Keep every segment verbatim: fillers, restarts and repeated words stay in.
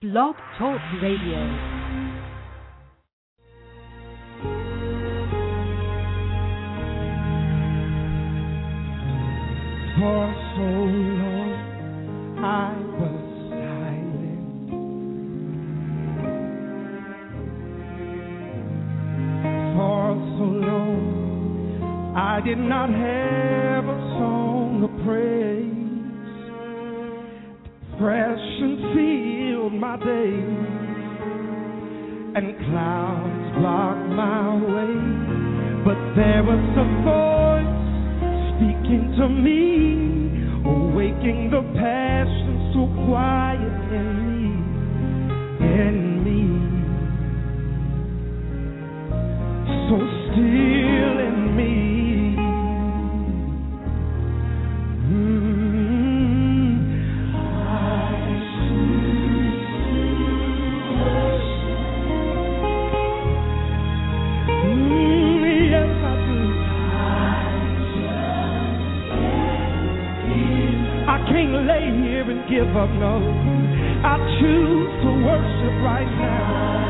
Blog Talk Radio. For so long I was silent. For so long I did not have a song of praise. Depression filled my days, and clouds blocked my way. But there was a voice speaking to me, awaking the passion so quiet in me, in me, so still in me. Mm. I choose to worship. Mm, yes, I do. I can't lay here and give up, no. I choose to worship right now.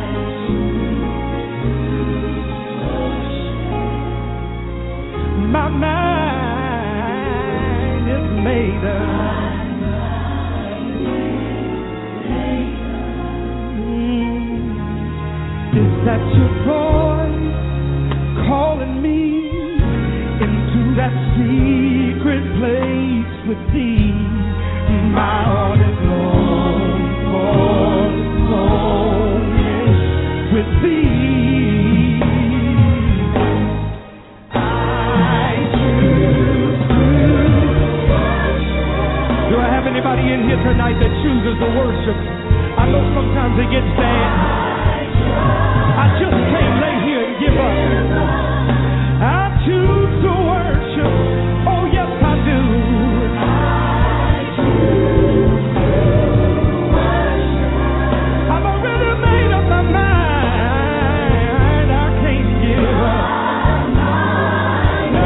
My mind is made up. Mm. Is that your voice calling me into that secret place with thee? My heart is long for longing with thee. I choose to worship. Do I have anybody in here tonight that chooses to worship? I know sometimes it gets bad. I just can't lay here and give up. I choose to worship. Oh, yes, I do. I choose to worship. I've already made up my mind. I can't give up. No,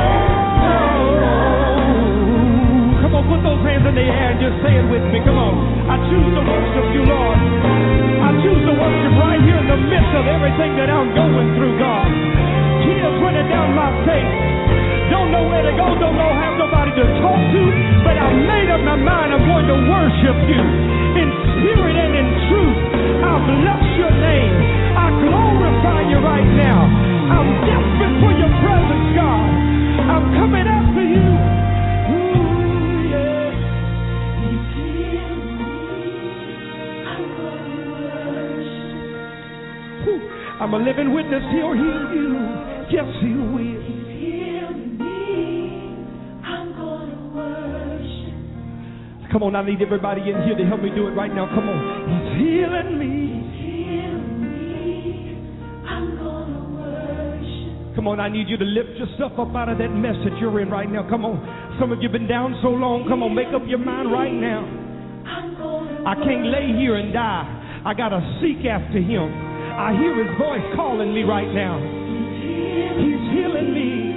no. Come on, put those hands in the air and just say it with me. Come on. I choose to worship you, Lord. I choose to worship right here in the midst of everything that I'm going through, God. Tears running down my face. Don't know where to go, don't know, have nobody to talk to, but I made up my mind I'm going to worship you in spirit and in truth. I bless your name. I glorify you right now. I'm desperate for your presence, God. I'm coming after you. Ooh, yeah. He's healed me. I'm going to worship. Ooh, I'm a living witness. He'll heal you. Yes, he will. He's healing me. I'm gonna worship. Come on, I need everybody in here to help me do it right now. Come on. He's healing me. He's healing me. I'm gonna worship. Come on, I need you to lift yourself up out of that mess that you're in right now. Come on. Some of you have been down so long. Come on, make up your mind right now. I'm gonna I can't lay here and die. I gotta seek after him. I hear his voice calling me right now. He's healing me.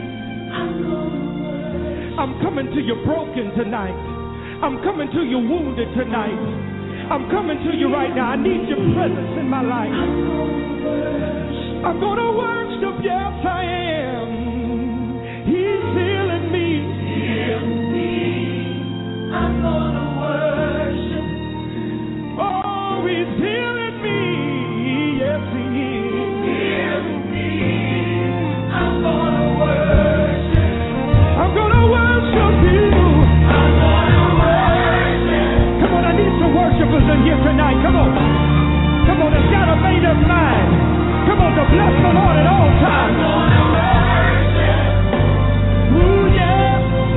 I'm coming to you broken tonight. I'm coming to you wounded tonight. I'm coming to you right now. I need your presence in my life. I'm going to worship. Yes, I am. He's healing me. Heal me. I'm going to worship. Oh, he's healing me. Yes, he is. Heal me. I'm gonna worship. I'm gonna worship you. I'm gonna worship. Come on, I need some worshipers in here tonight. Come on. Come on, it's got a made up mind. Come on, to bless the Lord at all times. I'm gonna worship. Ooh, yeah.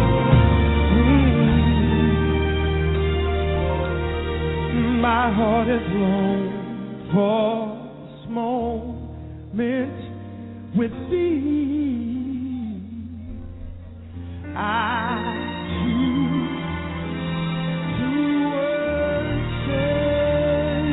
Mm. My heart is long for this moment with thee. I choose to worship.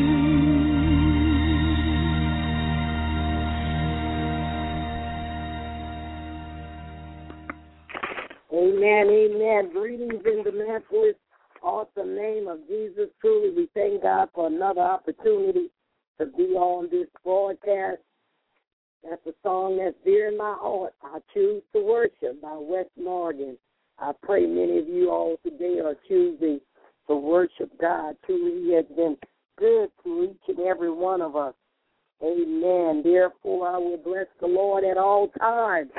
Amen, amen. Greetings in the Minneapolis awesome name of Jesus. Truly, we thank God for another opportunity to be on this broadcast. That's a song that's dear in my heart. I Choose to Worship by Wes Morgan. I pray many of you all today are choosing to worship God. Truly, He has been good to each and every one of us. Amen. Therefore, I will bless the Lord at all times,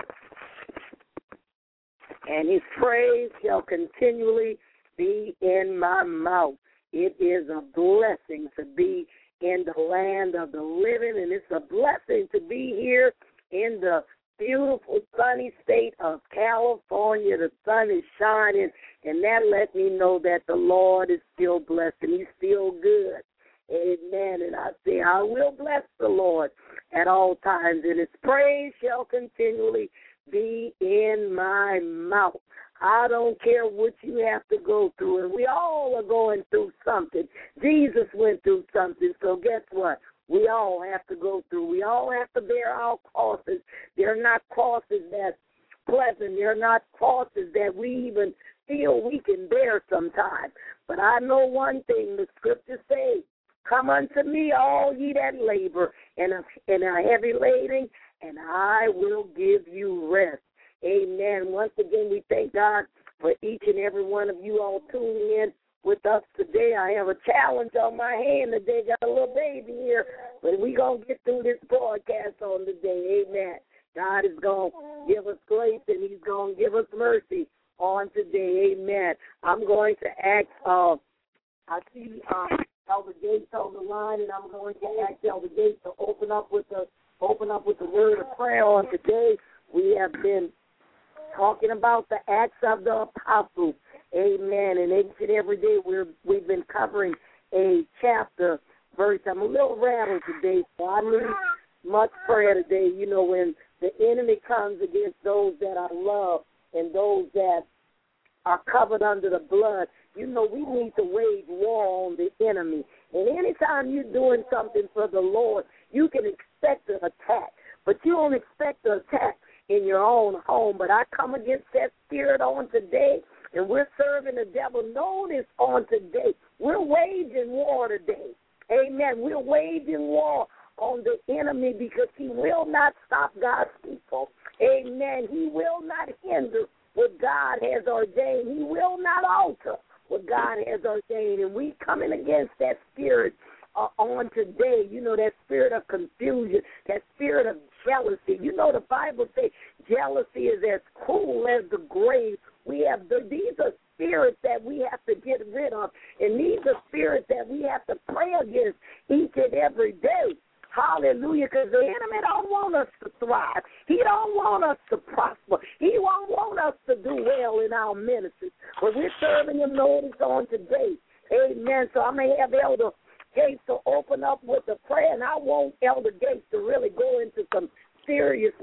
and His praise shall continually be in my mouth. It is a blessing to be in the land of the living, and it's a blessing to be here in the beautiful sunny state of California. The sun is shining, and that lets me know that the Lord is still blessed and He's still good. Amen. And I say, I will bless the Lord at all times, and His praise shall continually be in my mouth. I don't care what you have to go through, and we all are going through something. Jesus went through something, so guess what? We all have to go through. We all have to bear our crosses. They're not crosses that's pleasant. They're not crosses that we even feel we can bear sometimes. But I know one thing, the scriptures say, come unto me, all ye that labor and are, and are heavy laden, and I will give you rest. Amen. Once again, we thank God for each and every one of you all tuning in with us today. I have a challenge on my hand today. Got a little baby here, but we're going to get through this broadcast on today. Amen. God is going to give us grace, and He's going to give us mercy on today. Amen. I'm going to ask, uh, I see uh, Elder Gates on the line, and I'm going to ask Elder Gates to open up with the, open up with the word of prayer on today. We have been talking about the Acts of the Apostles, amen, and each and every day we're, we've been covering a chapter, verse. I'm a little rattled today, so I need much prayer today. You know, when the enemy comes against those that I love and those that are covered under the blood, you know, we need to wage war on the enemy. And anytime you're doing something for the Lord, you can expect an attack, but you don't expect an attack in your own home. But I come against that spirit on today, and we're serving the devil. Notice on today, we're waging war today. Amen. We're waging war on the enemy because he will not stop God's people. Amen. He will not hinder what God has ordained. He will not alter what God has ordained. And we coming against that spirit Uh, on today, you know, that spirit of confusion, that spirit of jealousy. You know, the Bible says jealousy is as cruel as the grave. We have the, these are spirits that we have to get rid of, and these are spirits that we have to pray against each and every day. Hallelujah, because the enemy don't want us to thrive. He don't want us to prosper. He won't want us to do well in our ministry. But we're serving Him notice on today. Amen. So I may have Elder Gates to open up with a prayer, and I want Elder Gates to really go into some serious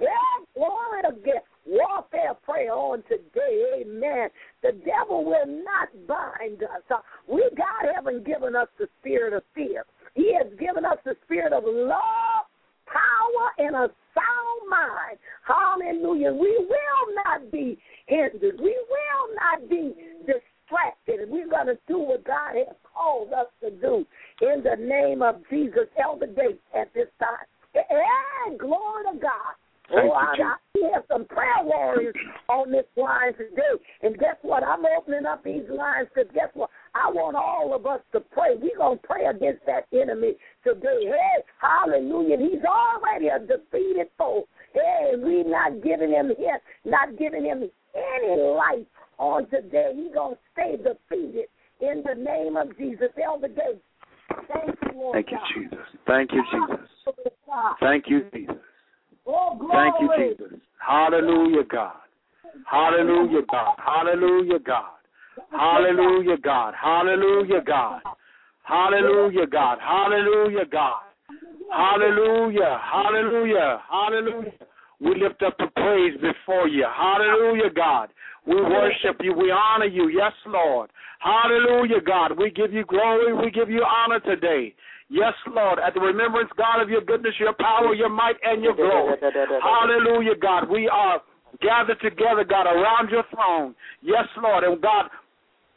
warfare prayer on today. Amen. The devil will not bind us. We, God, haven't given us the spirit of fear. He has given us the spirit of love, power, and a sound mind. Hallelujah. We will not be hindered. We will not be distracted. And we're going to do what God has called us to do. In the name of Jesus, Elder Gates at this time. And glory to God. Thank oh, you, I, I have some prayer warriors on this line today. And guess what? I'm opening up these lines because guess what? I want all of us to pray. We're going to pray against that enemy today. Hey, hallelujah. He's already a defeated foe. Hey, we're not giving him here, not giving him any life on today. He's going to stay defeated in the name of Jesus. Elder Gates. Thank you, Lord Thank you, God. Jesus. Thank you, Jesus. Thank you, Jesus. Oh, Thank you, Jesus. Hallelujah, God. Hallelujah, God. Hallelujah, God. Hallelujah, God. Hallelujah, God. Hallelujah, God. Hallelujah, God. Hallelujah. Hallelujah. Hallelujah. We lift up the praise before you. Hallelujah, God. We worship you. We honor you. Yes, Lord. Hallelujah, God. We give you glory. We give you honor today. Yes, Lord. At the remembrance, God, of your goodness, your power, your might, and your glory. Hallelujah, God. We are gathered together, God, around your throne. Yes, Lord. And God,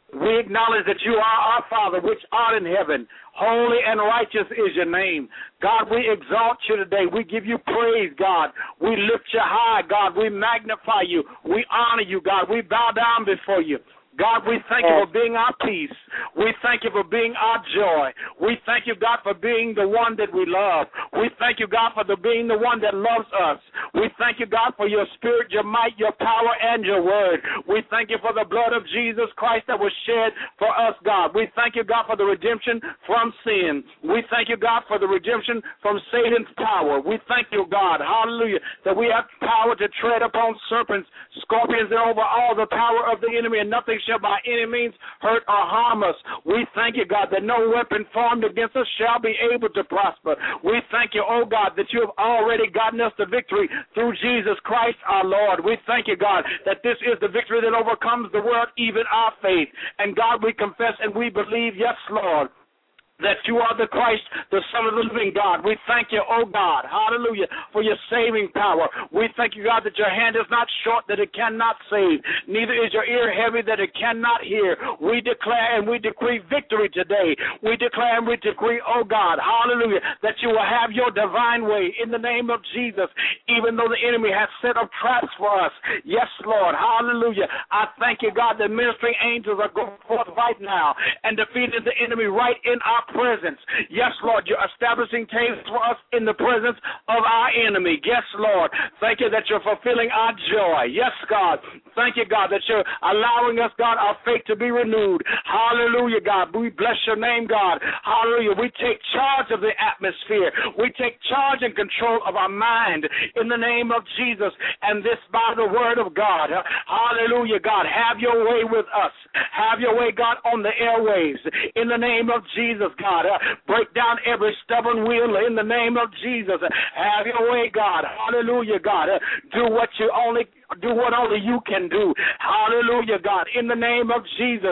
We acknowledge that you are our Father, which art in heaven. Holy and righteous is your name. God, we exalt you today. We give you praise, God. We lift you high, God. We magnify you. We honor you, God. We bow down before you. God, we thank you for being our peace. We thank you for being our joy. We thank you, God, for being the one that we love. We thank you, God, for the, being the one that loves us. We thank you, God, for your spirit, your might, your power, and your word. We thank you for the blood of Jesus Christ that was shed for us, God. We thank you, God, for the redemption from sin. We thank you, God, for the redemption from Satan's power. We thank you, God, hallelujah, that we have power to tread upon serpents, scorpions, and over all the power of the enemy, and nothing shall by any means hurt or harm us. We thank you, God, that no weapon formed against us shall be able to prosper. We thank you, oh God, that you have already gotten us the victory through Jesus Christ our Lord. We thank you, God, that this is the victory that overcomes the world, even our faith. And God, we confess and we believe, yes, Lord, that you are the Christ, the Son of the living God. We thank you, oh God, hallelujah, for your saving power. We thank you, God, that your hand is not short, that it cannot save, neither is your ear heavy, that it cannot hear. We declare and we decree victory today. We declare and we decree, oh God, hallelujah, that you will have your divine way in the name of Jesus, even though the enemy has set up traps for us. Yes, Lord, hallelujah. I thank you, God, that ministering angels are going forth right now and defeating the enemy right in our presence. Yes, Lord, you're establishing tables for us in the presence of our enemy. Yes, Lord, thank you that you're fulfilling our joy. Yes, God, thank you, God, that you're allowing us, God, our faith to be renewed. Hallelujah, God. We bless your name, God. Hallelujah. We take charge of the atmosphere. We take charge and control of our mind in the name of Jesus, and this by the word of God. Hallelujah, God. Have your way with us. Have your way, God, on the airwaves in the name of Jesus, God. Uh, break down every stubborn wheel in the name of Jesus. Have your way, God. Hallelujah, God. Uh, do what you only do what only you can do. Hallelujah, God. In the name of Jesus.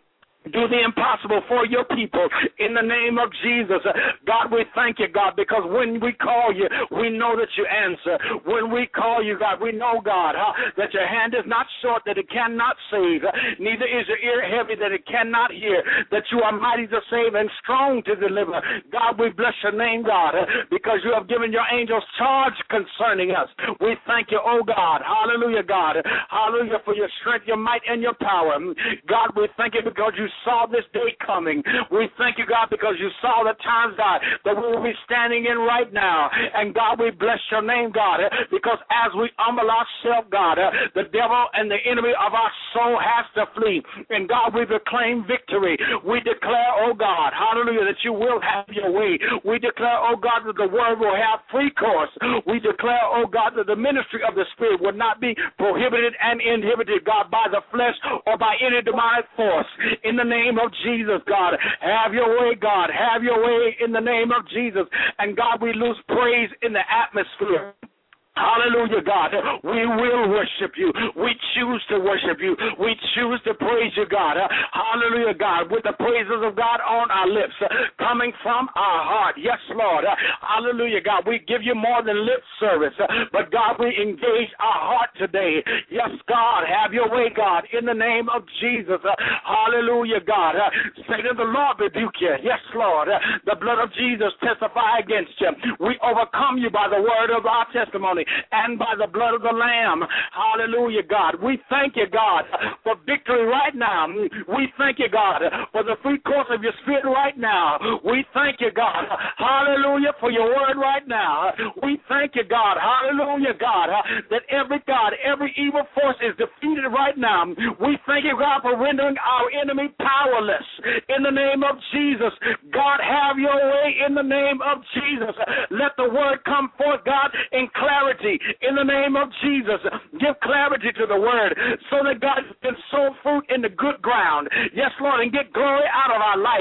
Do the impossible for your people in the name of Jesus. God, we thank you, God, because when we call you, we know that you answer. When we call you, God, we know, God, huh, that your hand is not short, that it cannot save, neither is your ear heavy, that it cannot hear, that you are mighty to save and strong to deliver. God, we bless your name, God, because you have given your angels charge concerning us. We thank you, oh God, hallelujah, God, hallelujah, for your strength, your might, and your power. God, we thank you because you saw this day coming. We thank you, God, because you saw the times, God, that we will be standing in right now. And, God, we bless your name, God, because as we humble ourselves, God, the devil and the enemy of our soul has to flee. And, God, we proclaim victory. We declare, oh, God, hallelujah, that you will have your way. We declare, oh, God, that the word will have free course. We declare, oh, God, that the ministry of the Spirit will not be prohibited and inhibited, God, by the flesh or by any demonic force. In the name of Jesus, God, have your way, God, have your way in the name of Jesus. And God, we lose praise in the atmosphere. Hallelujah, God. We will worship you. We choose to worship you. We choose to praise you, God. Hallelujah, God, with the praises of God on our lips, coming from our heart. Yes, Lord. Hallelujah, God. We give you more than lip service, but, God, we engage our heart today. Yes, God, have your way, God, in the name of Jesus. Hallelujah, God. Satan, the Lord rebuke you. Yes, Lord. The blood of Jesus testify against you. We overcome you by the word of our testimony and by the blood of the Lamb. Hallelujah, God. We thank you, God, for victory right now. We thank you, God, for the free course of your Spirit right now. We thank you, God. Hallelujah, for your word right now. We thank you, God. Hallelujah, God, that every God, every evil force is defeated right now. We thank you, God, for rendering our enemy powerless. In the name of Jesus, God, have your way in the name of Jesus. Let the word come forth, God, in clarity. In the name of Jesus, give clarity to the word so that God can sow fruit in the good ground. Yes, Lord, and get glory out of our life.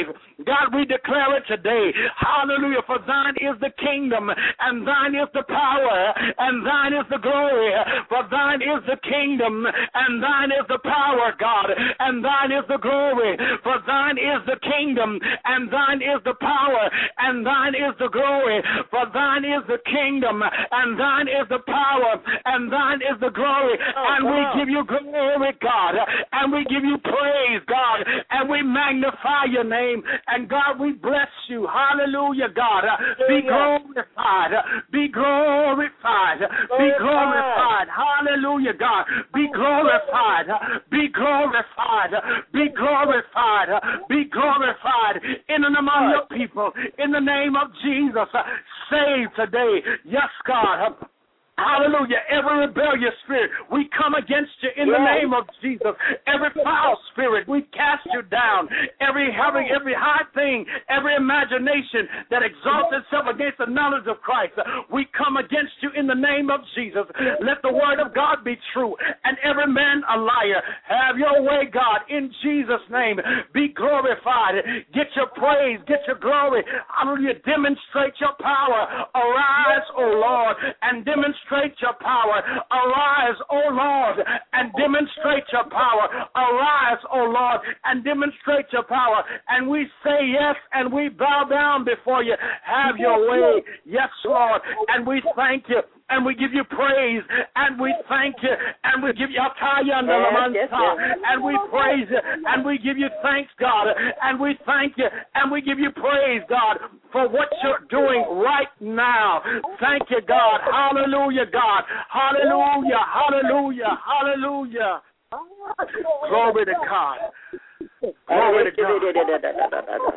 God, we declare it today. Hallelujah. For thine is the kingdom, and thine is the power, and thine is the glory. For thine is the kingdom, and thine is the power, God, and thine is the glory. For thine is the kingdom, and thine is the power, and thine is the glory. For thine is the kingdom, and thine is the power, and thine is the glory. And we give you glory, God, and we give you praise, God, and we magnify your name. And God, we bless you. Hallelujah, God. Be glorified. Be glorified. Be glorified. Hallelujah, God. Be glorified. Be glorified. Be glorified. Be glorified in and among your people. In the name of Jesus. Save today. Yes, God. Hallelujah. Every rebellious spirit, we come against you in yes. the name of Jesus. Every foul spirit, we cast you down. Every having, every high thing, every imagination that exalts itself against the knowledge of Christ, we come against you in the name of Jesus. Let the word of God be true and every man a liar. Have your way, God, in Jesus' name. Be glorified. Get your praise. Get your glory. Hallelujah. Demonstrate your power. Arise, O Lord, and demonstrate your power. Arise, O Lord, and demonstrate your power. Arise, O Lord, and demonstrate your power. And we say yes, and we bow down before you. Have your way. Yes, Lord. And we thank you. And we give you praise, and we thank you, and we give you yes, yes, and we praise you, and we give you thanks, God, and we thank you, and we give you praise, God, for what you're doing right now. Thank you, God. Hallelujah, God. Hallelujah, hallelujah, hallelujah. Glory to God. Glory to God.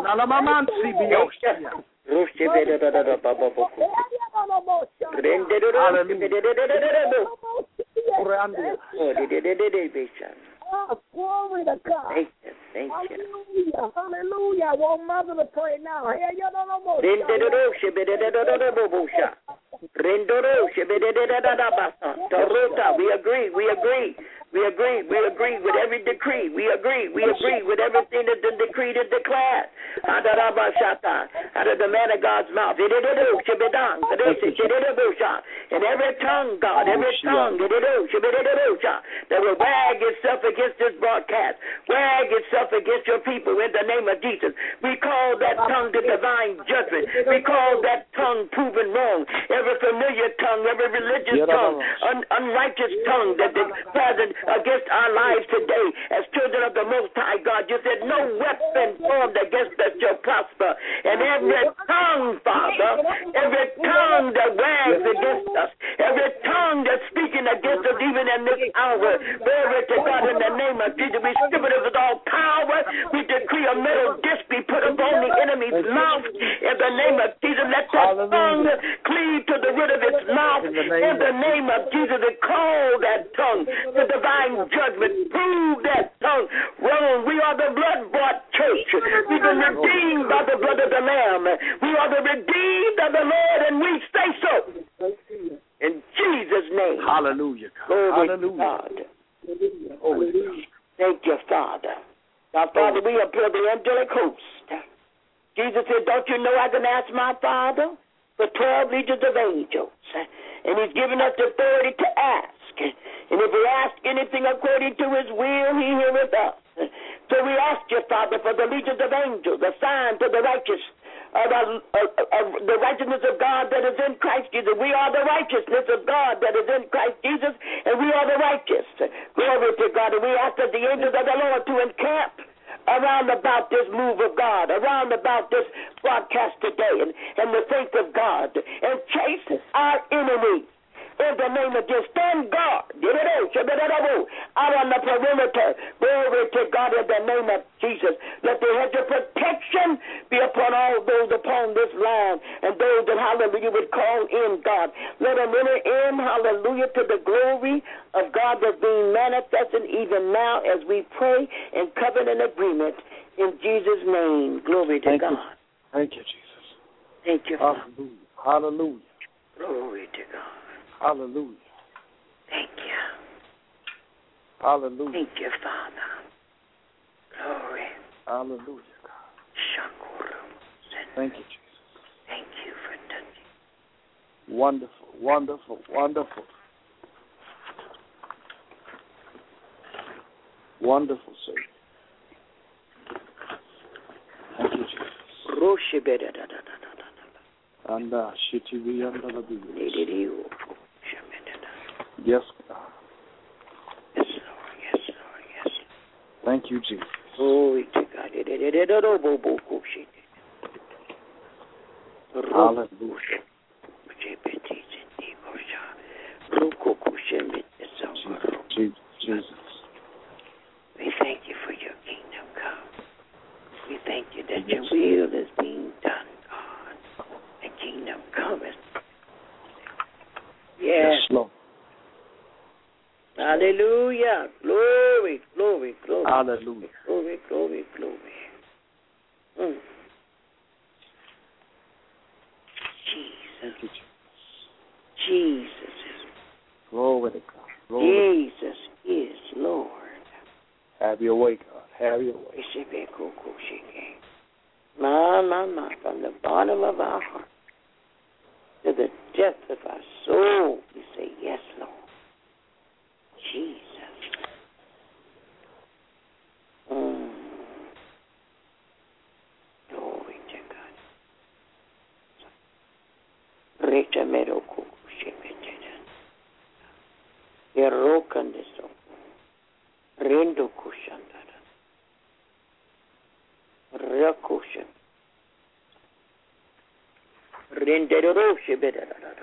Oh, glory to God. Thank you. Thank you. Hallelujah. Hallelujah. I want Mother to pray now. We agree. We agree. We agree. We agree with every decree. We agree. We agree with everything that's been decreed and declared. Out of the man of God's mouth. And every tongue, God, every tongue that will wag itself against this broadcast, wag itself against your people in the name of Jesus. We call that tongue to divine judgment. We call that tongue proven wrong. Every familiar tongue, every religious tongue, un- unrighteous tongue that is present against our lives today as children of the Most High God. You said no weapon formed against us shall prosper. And every tongue, Father, every tongue that wags against us, every tongue that's speaking against us even in this hour, glory to God, in the name of Jesus, we strip it of all power. We decree a metal disc be put upon the enemy's mouth in the name of Jesus. Let that tongue cleave to the root of its mouth in the name of Jesus, and call that tongue to divine judgment. Prove that tongue wrong. We are the blood-bought church. We've been redeemed by the blood of the Lamb. We are the redeemed of the Lord, and we say so. In Jesus' name. Hallelujah. Glory Hallelujah. God. Oh, thank you, Father. Now, Father, we appeal the angelic host. Jesus said, don't you know I can ask my Father for twelve legions of angels? And he's given us the authority to ask. And if we ask anything according to his will, he heareth us. So we ask you, Father, for the legions of angels, assigned to the righteous, uh, the, uh, uh, the righteousness of God that is in Christ Jesus. We are the righteousness of God that is in Christ Jesus, and we are the righteous. Glory to God. And we ask that the angels of the Lord to encamp around about this move of God, around about this broadcast today, and, and the faith of God, and chase our enemies. In the name of Jesus, stand guard out on the perimeter. Glory to God in the name of Jesus. Let the hedge of protection be upon all those upon this land and those that, hallelujah, would call in God. Let them enter in, hallelujah, to the glory of God that's being manifested even now as we pray and covenant agreement in Jesus' name. Glory to Thank God. You. Thank you, Jesus. Thank you, Father. Hallelujah. Hallelujah. Glory to God. Hallelujah. Thank you. Hallelujah. Thank you, Father. Glory. Hallelujah, God. Thank you, Jesus. Thank you for touching. Wonderful, wonderful, wonderful. Wonderful, sir. Thank you, Jesus. And uh, shitty under the Yes, God. Yes, Lord. Yes, Lord. Yes. Thank you, Jesus. Glory to God. Hallelujah. Jesus, Jesus. We thank you for your kingdom come. We thank you that your will is being done, God. The kingdom cometh. Yes. Yes, Lord. Hallelujah. Glory, glory, glory. Hallelujah. Glory, glory, glory. Mm. Jesus. Thank you, Jesus. Jesus is Glory to God. Glory. Jesus is Lord. Have your way, God. Have your way. My, my, my, from the bottom of our heart to the depth of our soul, we say, yes, Lord. Jesus. Mm. Glory to God. Recha mero kuku shepetena. Yerokandeso. Rendo kushandara. Rakusha. Rendero shebedara.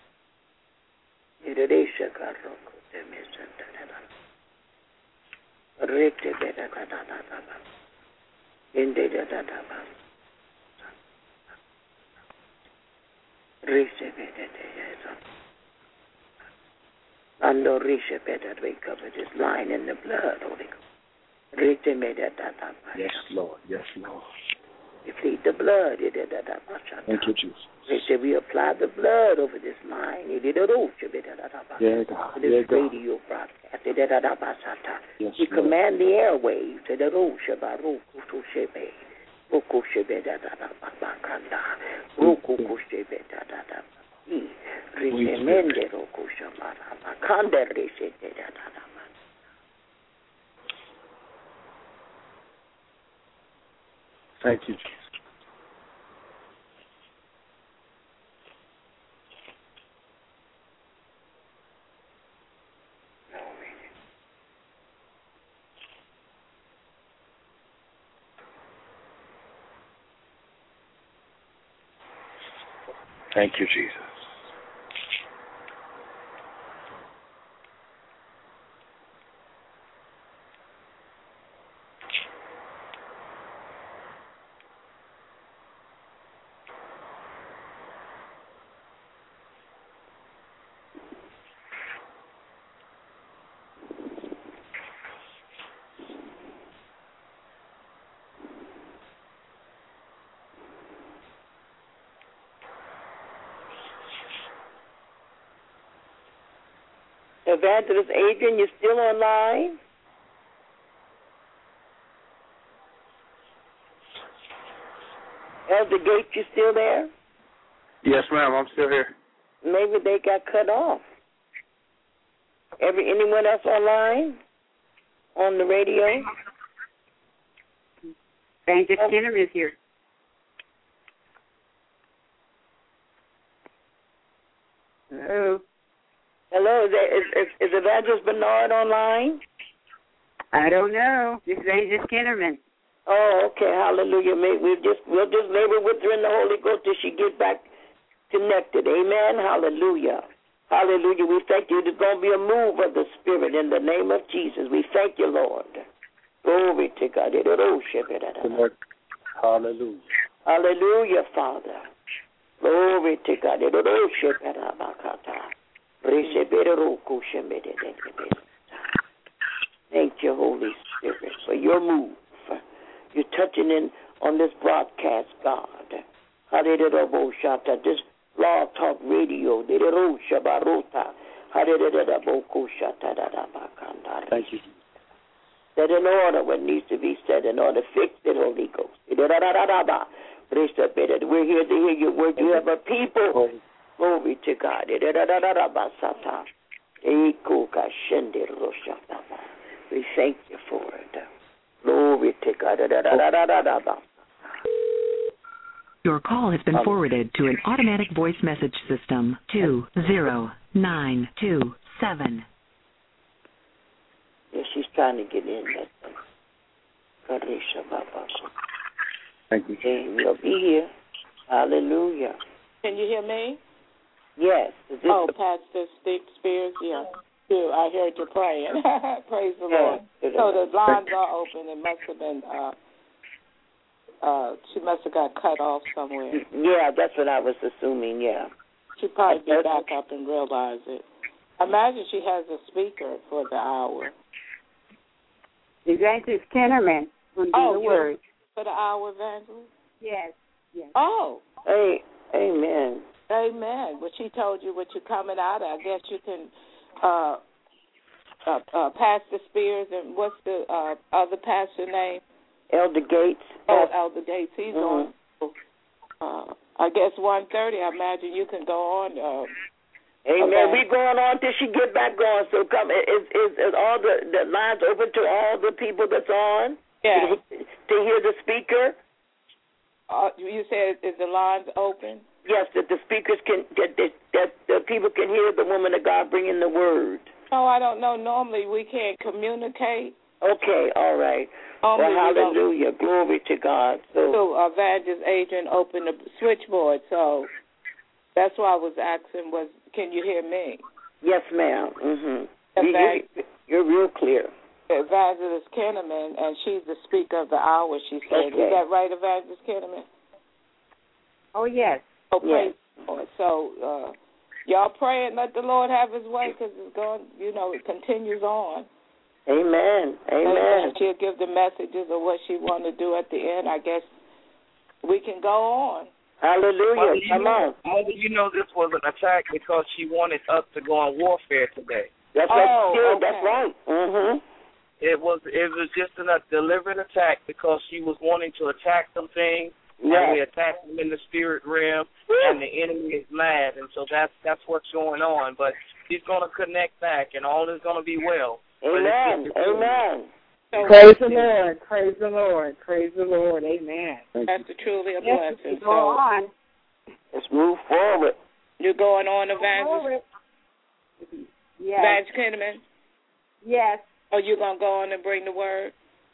Iredesha karoko temesantara. Rete bedara. Inde dada. Risha bedara. Ando risha bedara. We cover this line in the blood, Holy Ghost. Yes, Lord. Yes, Lord. We plead the blood. Thank you, Jesus. We apply the blood over this line. Yeah, God. This Yeah, God. radio broadcast. Yes, We Lord. command the airwaves. Thank you, Jesus. Thank you, Jesus. Evangelist Adrian, you still online? Elder Gates, you still there? Yes, ma'am. I'm still here. Maybe they got cut off. Every anyone else online on the radio? Evangelist Skinner is here. Hello. Hello, is, there, is, is, is Evangelist Bernard online? I don't know. This is Evangelist Kinnerman. Oh, okay. Hallelujah. May, we'll just we'll just labor with her in the Holy Ghost till she gets back connected. Amen. Hallelujah. Hallelujah. We thank you. There's going to be a move of the Spirit in the name of Jesus. We thank you, Lord. Glory to God. Hallelujah. Hallelujah, Father. Glory to God. Thank you, Holy Spirit, for your move. You're touching in on this broadcast, God. This Blog Talk Radio. Thank you. Set in order what needs to be set in order. Fix it, Holy Ghost. We're here to hear your word. You have a people. Glory to God. We thank you for it. Glory to God. Your call has been forwarded to an automatic voice message system. two zero nine two seven. Yeah, she's trying to get in. Thank you. Okay, we'll be here. Hallelujah. Can you hear me? Yes. Is this Oh, the... Pastor Steve Spears, yeah. Too. I heard you praying. Praise the Yeah. Lord. So the lines are open. It must have been, uh, uh, she must have got cut off somewhere. Yeah, that's what I was assuming, yeah. She'd probably be back up and realize it. I imagine she has a speaker for the hour. Evangelist Kennerman will do oh, the word. For the hour, Evangelist? Yes, yes. Oh. Hey, amen. Amen. But she told you what you're coming out of. I guess you can, uh, uh, uh, Pastor Spears, and what's the uh, other pastor name? Elder Gates. Oh, Elder Gates. He's mm-hmm. on. Uh, I guess one thirty. I imagine you can go on. Uh, Amen. okay. We going on till she get back on. So come. Is is, is all the, the lines open to all the people that's on? Yeah. To, to hear the speaker. Uh, you said is the lines open? Yes, that the speakers can, that, that that the people can hear the woman of God bringing the word. No, I don't know. Normally we can't communicate. Okay, all right. Normally well, we hallelujah, don't. Glory to God. So, so uh, Evangelist Adrian opened the switchboard, so that's why I was asking, was can you hear me? Yes, ma'am. Mm-hmm. Evan- you, you're real clear. Evangelist Kennerman, and she's the speaker of the hour, she said. Okay. Is that right, Evangelist Kennerman? Oh, yes. Oh, praise yes. the Lord. So, uh, y'all pray and let the Lord have his way because it's going, you know, it continues on. Amen. Amen. Amen. She'll give the messages of what she want to do at the end. I guess we can go on. Hallelujah. Mother, Come know, on. Mother, you know this was an attack because she wanted us to go on warfare today. That's oh, what she did. okay. That's right. Mm-hmm. It was it was just a deliberate attack because she was wanting to attack some things, yes. and we attacked them in the spirit realm, and the enemy is mad, and so that's that's what's going on. But she's going to connect back, and all is going to be well. Amen. Amen. So, praise the Lord. Praise the Lord. Praise the Lord. Amen. That's truly a Yes, blessing. go on. Let's move forward. You're going on, Evangelist? Yes. Evangelist Kennerman? Yes. Are you going to go on and bring the word?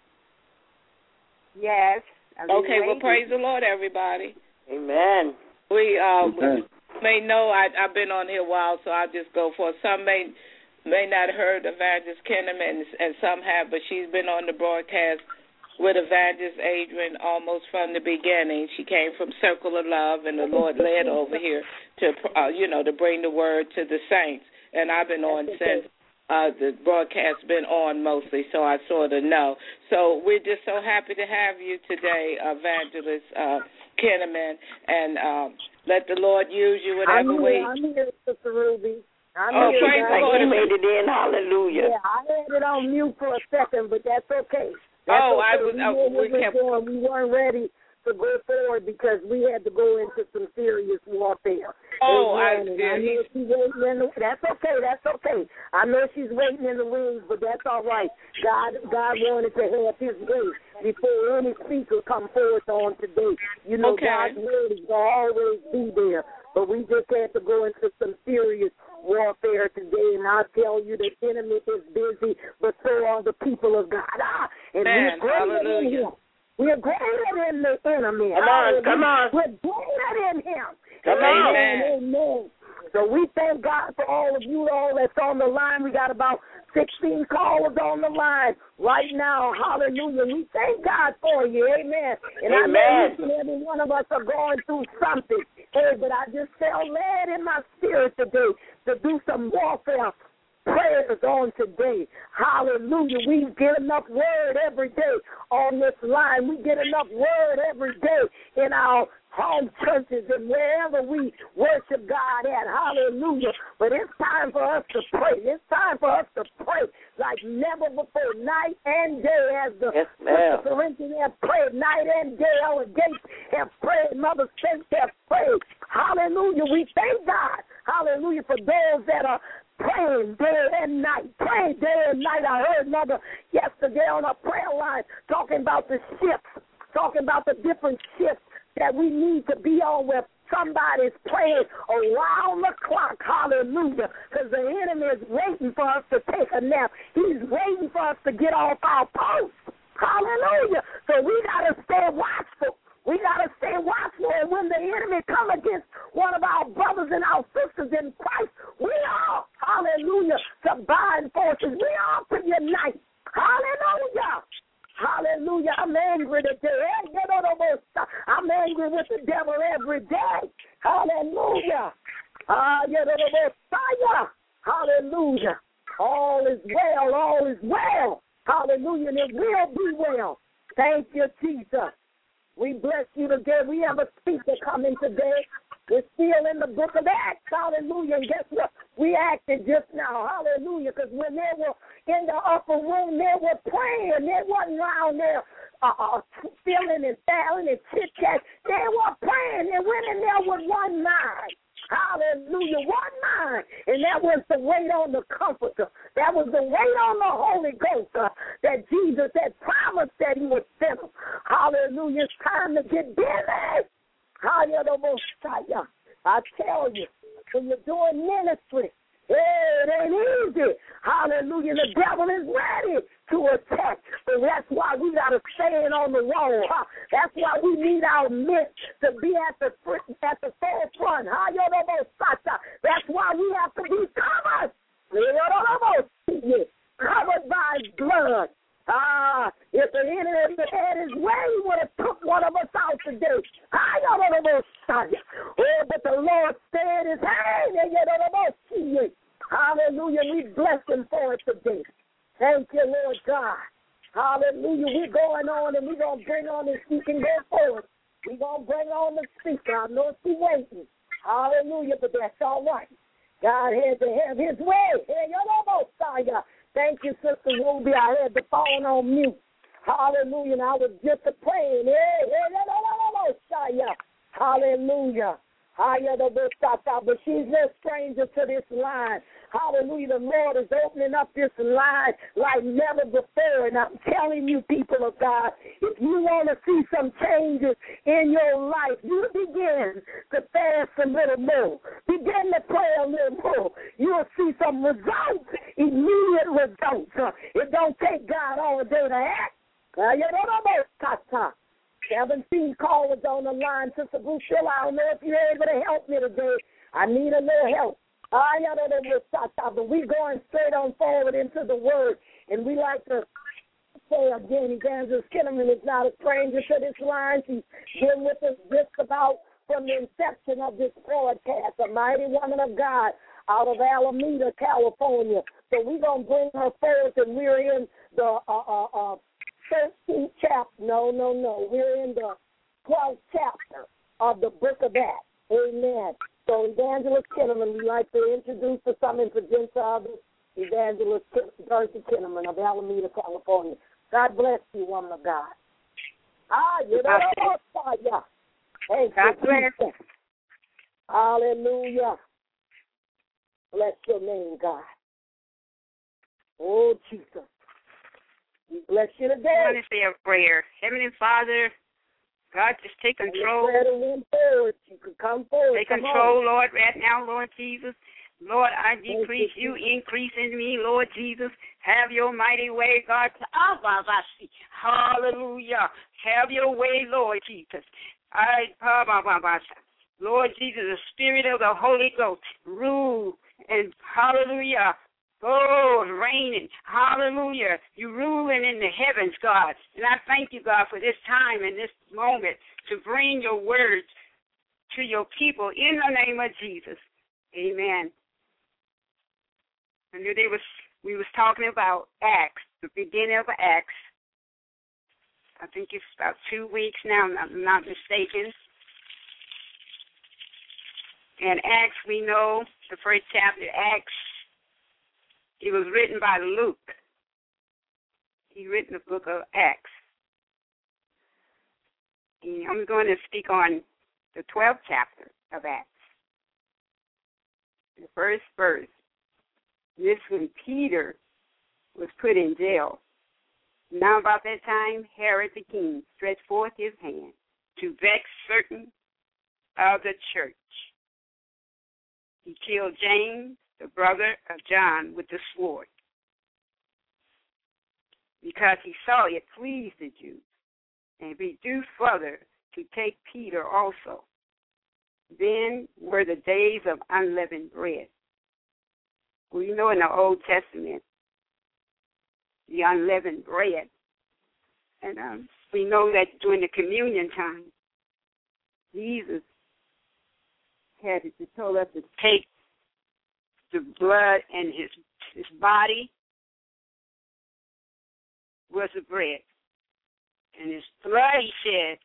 Yes. Okay, well, praise the Lord, everybody. Amen. We uh, Amen. may know I, I've been on here a while, so I'll just go for it. Some may may not have heard Evangelist Kennerman, and, and some have, but she's been on the broadcast with Evangelist Adrian almost from the beginning. She came from Circle of Love, and the Lord led over here to, uh, you know, to bring the word to the saints. And I've been on since uh, the broadcast been on mostly, so I sort of know. So we're just so happy to have you today, Evangelist uh, Kennerman, and um, let the Lord use you whatever I'm way. here, I'm here, Sister Ruby. I'm Oh, here, praise the guys. Lord. You made it in. Hallelujah. Yeah, I had it on mute for a second, but that's okay. That's Oh, okay. I was- We, I- knew we what we kept- were doing. We weren't ready to go forward because we had to go into some serious warfare. Oh, I, Amen. And yeah, I know he's- she's waiting in the. That's okay. That's okay. I know she's waiting in the wings, but that's all right. God, God wanted to have His way before any speaker come forth on today. You know, Okay. God's word is gonna always be there, but we just had to go into some serious warfare today, and I tell you, the enemy is busy, but so are the people of God. Ah, and Man, we're greater than hallelujah. him. We're greater than the enemy. Come on, come on. We're greater than him. Come on. Amen. Amen. So we thank God for all of you all that's on the line. We got about sixteen callers on the line right now. Hallelujah. We thank God for you. Amen. And I know Amen. each and every one of us are going through something. Hey, but I just felt led in my spirit today to do some warfare prayers on today. Hallelujah. We get enough word every day on this line. We get enough word every day in our home churches and wherever we worship God at. Hallelujah. But it's time for us to pray. It's time for us to pray like never before, night and day, as the yes, Corinthians have prayed, night and day. Our gates have prayed. Mother Saints have prayed. Hallelujah. We thank God. Hallelujah. For those that are praying day and night, praying day and night. I heard Mother yesterday on a prayer line talking about the shifts, talking about the different shifts that we need to be on where somebody's praying around the clock. Hallelujah. Because the enemy is waiting for us to take a nap. He's waiting for us to get off our post. Hallelujah. So we got to stay watchful. We got to stay watchful. And when the enemy come against one of our brothers and our sisters in Christ, we all, hallelujah, combine forces. We all can unite. Hallelujah. Hallelujah. I'm angry today. I'm angry with the devil every day. Hallelujah. Hallelujah. All is well. All is well. Hallelujah. And it will be well. Thank you, Jesus. We bless you today. We have a speaker coming today. We're still in the book of Acts. Hallelujah. And guess what? We acted just now. Hallelujah. Because when they were in the upper room, they were praying. They wasn't around there uh, uh, feeling and failing and chit-chat. They were praying. They went in there with one mind. Hallelujah. One mind. And that was to wait on the Comforter. That was to wait on the Holy Ghost uh, that Jesus had promised that he would send them. Hallelujah. It's time to get busy. Hallelujah. I tell you, when you're doing ministry, it ain't easy. Hallelujah. The devil is ready to attack. So that's why we got to stand on the wall. Huh? That's why we need our men to be at the at the forefront. That's why we have to be covered. Covered by blood. Ah, if the enemy had his way, he would have took one of us out today. Oh, but the Lord stayed his hand. Hallelujah. We bless him for it today. Thank you, Lord God. Hallelujah. We're going on and we're going to bring on the speaking go forward. We're going to bring on the speaker. I know she's waiting. Hallelujah, but that's all right. God had to have his way. Thank you, Sister Ruby. I had the phone on mute. Hallelujah. And I was just praying. Hallelujah. But she's no stranger to this line. Hallelujah. The Lord is opening up this line like never before. And I'm telling you, people of God, if you want to see some changes in your life, you begin to fast a little more. Begin to pray a little more. You'll see some results, immediate results. It don't take God all day to act. seventeen callers on the line. Sister Brucilla, I don't know if you're able to help me today. I need a little help. But we're going straight on forward into the Word. And we like to say again, Evangelist Kinnaman is not a stranger to this line. She's been with us just about from the inception of this broadcast, a mighty woman of God out of Alameda, California. So we're going to bring her forth, and we're in the uh, uh, uh, thirteenth chapter. No, no, no. We're in the twelfth chapter of the book of Acts. Amen. So Evangelist Kinnaman, we'd like to introduce to some and present to others Evangelist Dorothy Kinnaman of Alameda, California. God bless you, woman of God. Ah, you know what? Yeah. Hey, God bless. Hallelujah. Bless your name, God. Oh, Jesus. We bless you today. I want to say a prayer. Heavenly Father, God, just take control. You can come forward. Take come control, on. Lord, right now, Lord Jesus. Lord, I decrease, you increase in me, Lord Jesus. Have your mighty way, God. Hallelujah. Have your way, Lord Jesus. I, Lord Jesus, the Spirit of the Holy Ghost, rule and hallelujah. Oh, reigning. Hallelujah. You're ruling in the heavens, God. And I thank you, God, for this time and this moment to bring your words to your people in the name of Jesus. Amen. I knew they was we was talking about Acts, the beginning of Acts. I think it's about two weeks now, if I'm not mistaken. And Acts, we know, the first chapter, Acts, it was written by Luke. He written the book of Acts. And I'm going to speak on the twelfth chapter of Acts. The first verse. This when Peter was put in jail. Now about that time, Herod the king stretched forth his hand to vex certain of the church. He killed James, the brother of John, with the sword, because he saw it pleased the Jews, and reduced further to take Peter also. Then were the days of unleavened bread. We know in the Old Testament, the unleavened bread. And um, we know that during the communion time, Jesus had to told us to take the blood, and his his body was the bread. And his blood, he said,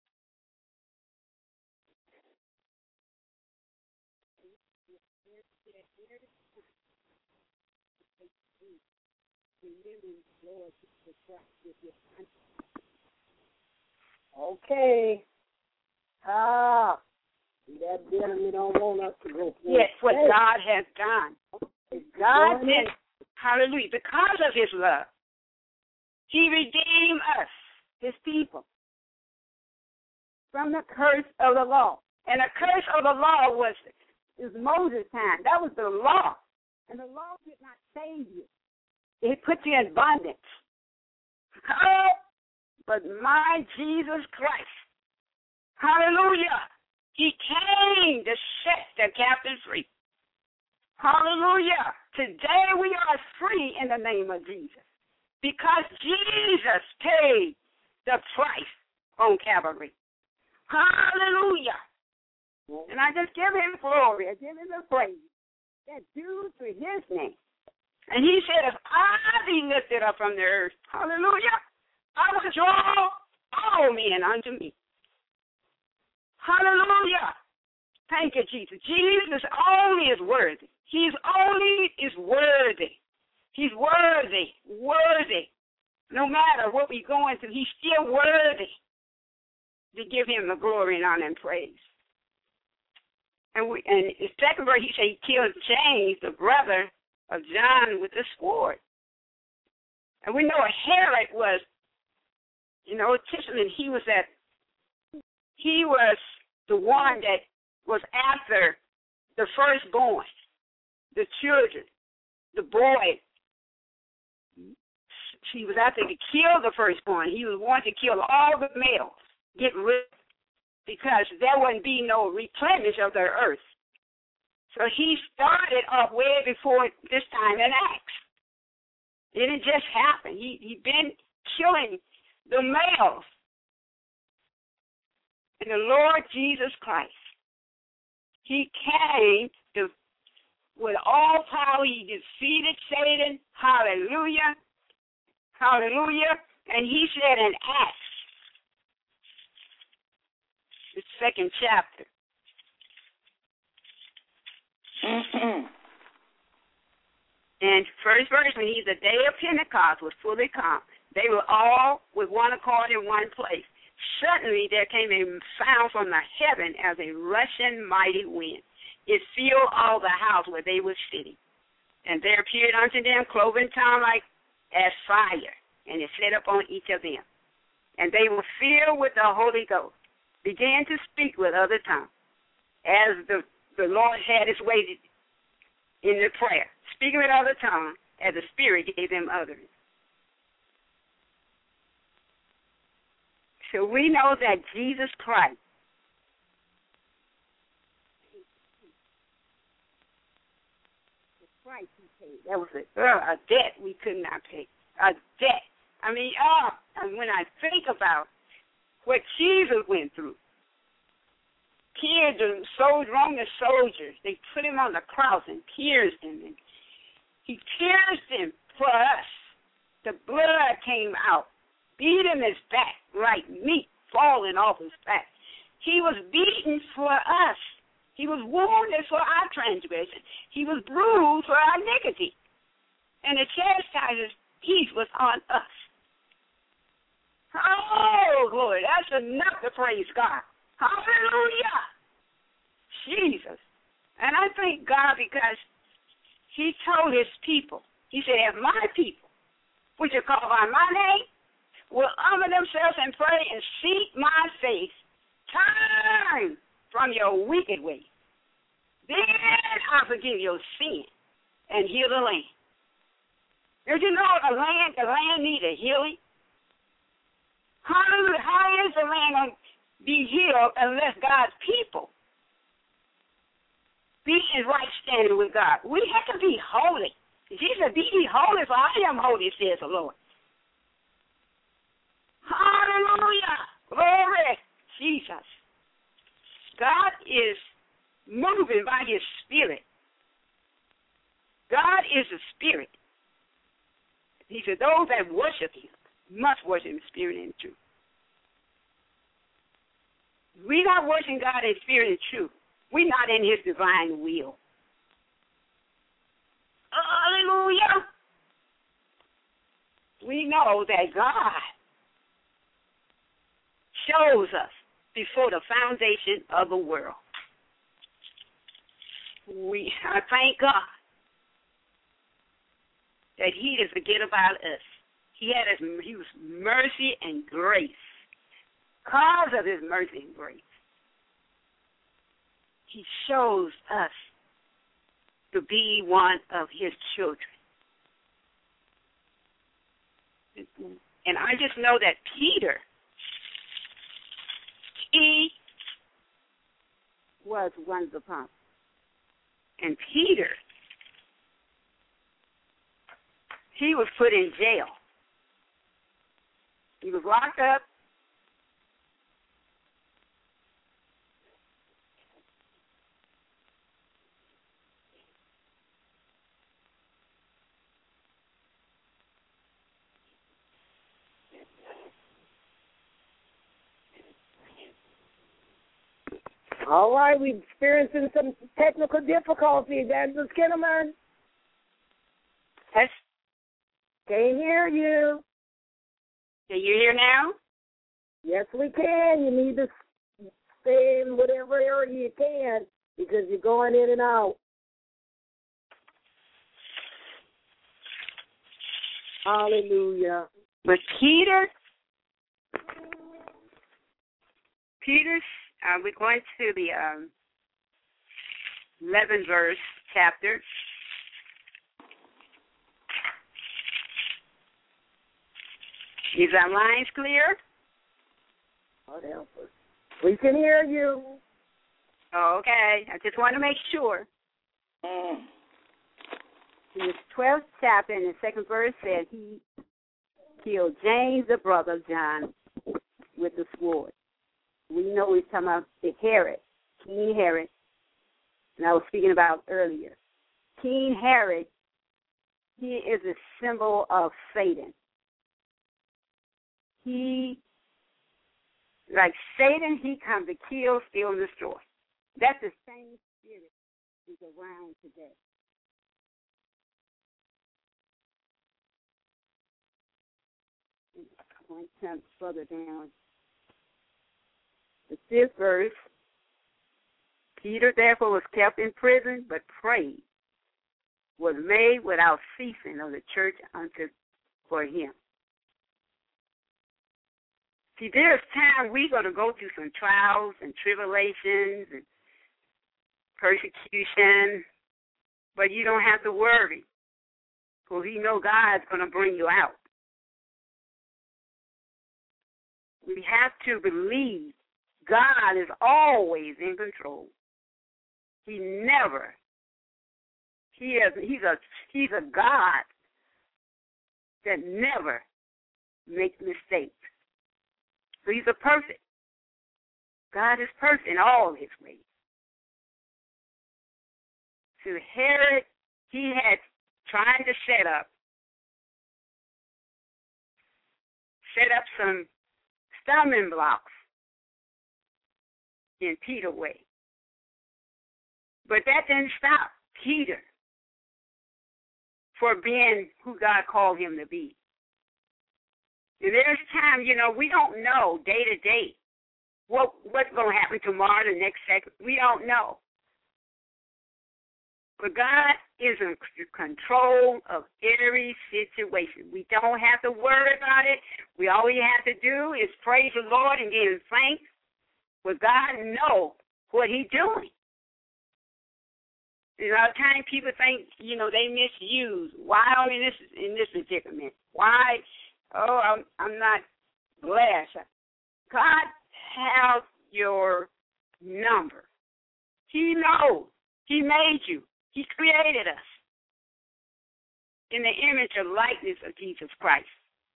okay. Ah, that gentleman don't want us to go. Yes, what God has done. God did, hallelujah, because of his love, he redeemed us, his people, from the curse of the law. And the curse of the law was is Moses' time. That was the law. And the law did not save you. It put you in bondage. Oh, but my Jesus Christ, hallelujah, he came to set the captive free. Hallelujah. Today we are free in the name of Jesus, because Jesus paid the price on Calvary. Hallelujah. And I just give him glory. I give him the praise that due to his name. And he said, if I be lifted up from the earth, hallelujah, I will draw all men unto me. Hallelujah. Thank you, Jesus. Jesus only is worthy. He's only is worthy. He's worthy, worthy. No matter what we're going through, he's still worthy to give him the glory and honor and praise. And, we, and the second verse, he said he killed James, the brother of John, with the sword. And we know Herod was, in the Old Testament, he was that, he was the one that was after the firstborn, the children, the boy. He was after to kill the firstborn. He was wanting to kill all the males, get rid, because there wouldn't be no replenish of the earth. So he started off way before this time in Acts. It didn't just happen. He he been killing the males. And the Lord Jesus Christ, he came to, with all power, he defeated Satan. Hallelujah. Hallelujah. And he said in Acts, the second chapter, and first verse, when he, the day of Pentecost was fully come, they were all with one accord in one place. Suddenly there came a sound from the heaven as a rushing mighty wind. It filled all the house where they were sitting. And there appeared unto them cloven tongue like as fire, and it set upon each of them. And they were filled with the Holy Ghost, began to speak with other tongues, as the, the Lord had his way in the prayer, speaking with other tongues, as the Spirit gave them utterance. So we know that Jesus Christ, the price he paid, that was a, uh, a debt we could not pay. A debt. I mean, oh, and when I think about what Jesus went through, pierced the soldiers, Roman soldiers, they put him on the cross and pierced him. And he pierced him for us. The blood came out. Beat him his back like meat falling off his back. He was beaten for us. He was wounded for our transgression. He was bruised for our iniquity. And the chastisement peace was on us. Oh, glory. That's enough to praise God. Hallelujah. Jesus. And I thank God because he told his people, he said, if my people, which are called by my name, will humble themselves and pray and seek my face, turn from your wicked way, then I'll forgive your sin and heal the land. Did you know the land, the land needs a healing? Hallelujah. How is the land going to be healed unless God's people be in right standing with God? We have to be holy. Jesus, be ye holy, for I am holy, says the Lord. Hallelujah. Glory. Jesus. God is moving by his spirit. God is a spirit. He said, those that worship him must worship him in spirit and truth. We're not worshiping God in spirit and truth. We're not in his divine will. Hallelujah. We know that God shows us before the foundation of the world. We, I thank God that he didn't forget about us. He had his, he was mercy and grace. Because of his mercy and grace, he shows us to be one of his children. And I just know that Peter, he was one of the apostles. And Peter, he was put in jail. He was locked up. All right, we're experiencing some technical difficulty, Evangelist Kinnaman. Yes. Can't hear you. Can you hear now? Yes, we can. You need to stay in whatever area you can because you're going in and out. Hallelujah. But Peter, Peter's, uh, we're going to the um, eleventh verse chapter. Is our lines clear? God help us. We can hear you. Okay. I just want to make sure. Mm. In the twelfth chapter, in the second verse, said he killed James, the brother of John, with the sword. We know he's talking about the Herod, King Herod, and I was speaking about earlier. King Herod, he is a symbol of Satan. He, like Satan, he comes to kill, steal, and destroy. That's the same spirit that's around today. One time further down. The fifth verse, Peter therefore was kept in prison, but prayed, was made without ceasing of the church unto for him. See, there's time we're going to go through some trials and tribulations and persecution, but you don't have to worry, because you know God's going to bring you out. We have to believe God is always in control. He never, he is, he's a, he's a God that never makes mistakes. So he's a perfect. God is perfect in all his ways. So Herod, he had trying to set up, set up some stumbling blocks in Peter's way. But that didn't stop Peter for being who God called him to be. And there's times, you know, we don't know day to day what what's going to happen tomorrow, the next second. We don't know. But God is in control of every situation. We don't have to worry about it. We all we have to do is praise the Lord and give him thanks. But God knows what he's doing. You know, a time people think, you know, they misuse. Why am I in this in this predicament? Why? Oh, I'm I'm not blessed. God has your number. He knows. He made you. He created us in the image and likeness of Jesus Christ.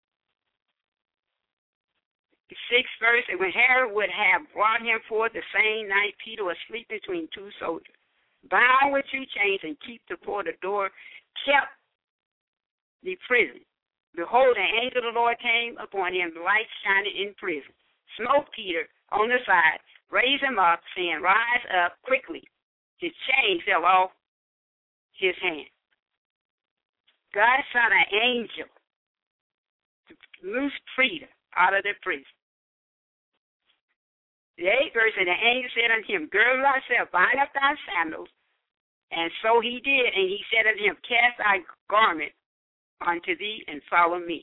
The sixth verse, and when Herod would have brought him forth the same night, Peter was asleep between two soldiers, bound with two chains, and keep before the door, kept the prison. Behold, an angel of the Lord came upon him, light shining in prison, smote Peter on the side, raised him up, saying, Rise up quickly. His chains fell off his hand. God sent an angel to loose Peter out of the prison. The eighth verse, and the angel said unto him, Gird thyself, bind up thy sandals. And so he did, and he said unto him, Cast thy garment unto thee, and follow me.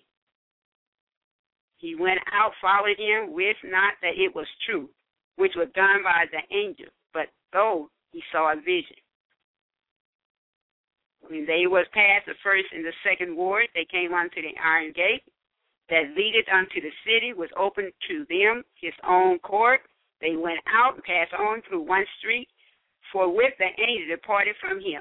He went out, followed him, wist not that it was true, which was done by the angel, but though he saw a vision. When they was past the first and the second ward, they came unto the iron gate that leadeth unto the city, was opened to them his own court. They went out and passed on through one street, forthwith the angel departed from him.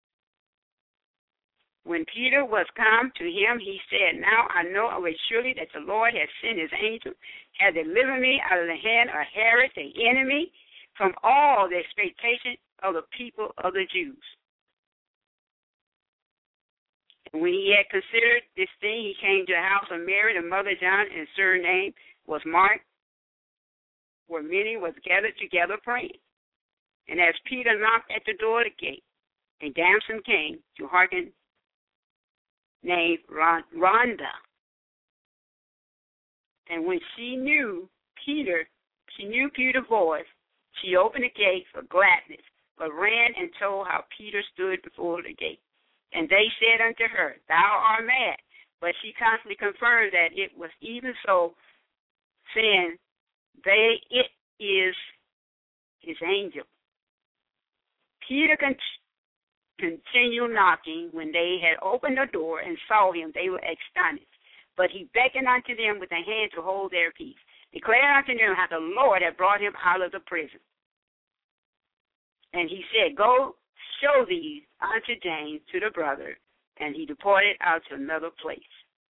When Peter was come to him, he said, Now I know of it surely that the Lord has sent his angel, has delivered me out of the hand of Herod, the enemy, from all the expectation of the people of the Jews. And when he had considered this thing, he came to the house of Mary, the mother of John, and her name was Mark, where many was gathered together praying. And as Peter knocked at the door of the gate, a damsel came to hearken, named Rhonda. And when she knew Peter, she knew Peter's voice, she opened the gate for gladness, but ran and told how Peter stood before the gate. And they said unto her, Thou art mad. But she constantly confirmed that it was even so, saying, They it is his angel. Peter con- continued knocking. When they had opened the door and saw him, they were astonished. But he beckoned unto them with a hand to hold their peace, declaring unto them how the Lord had brought him out of the prison. And he said, Go show these unto James, to the brother, and he departed out to another place.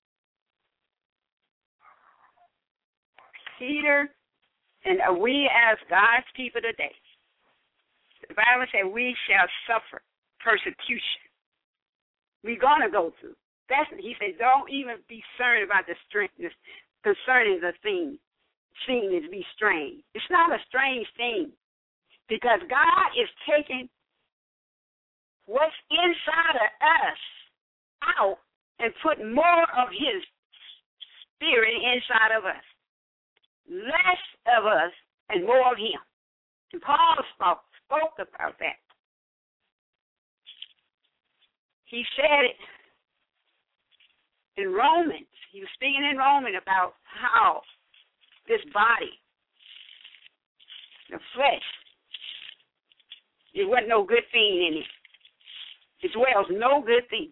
Peter, and we as God's people today, the Bible says we shall suffer persecution. We're going to go through. That's, he said, don't even be concerned about the strength concerning the thing seen to be strange. It's not a strange thing, because God is taking what's inside of us out and put more of his spirit inside of us. Less of us and more of him. And Paul spoke, spoke about that. He said it in Romans. He was speaking in Romans about how this body, the flesh, there wasn't no good thing in it. It dwells no good thing.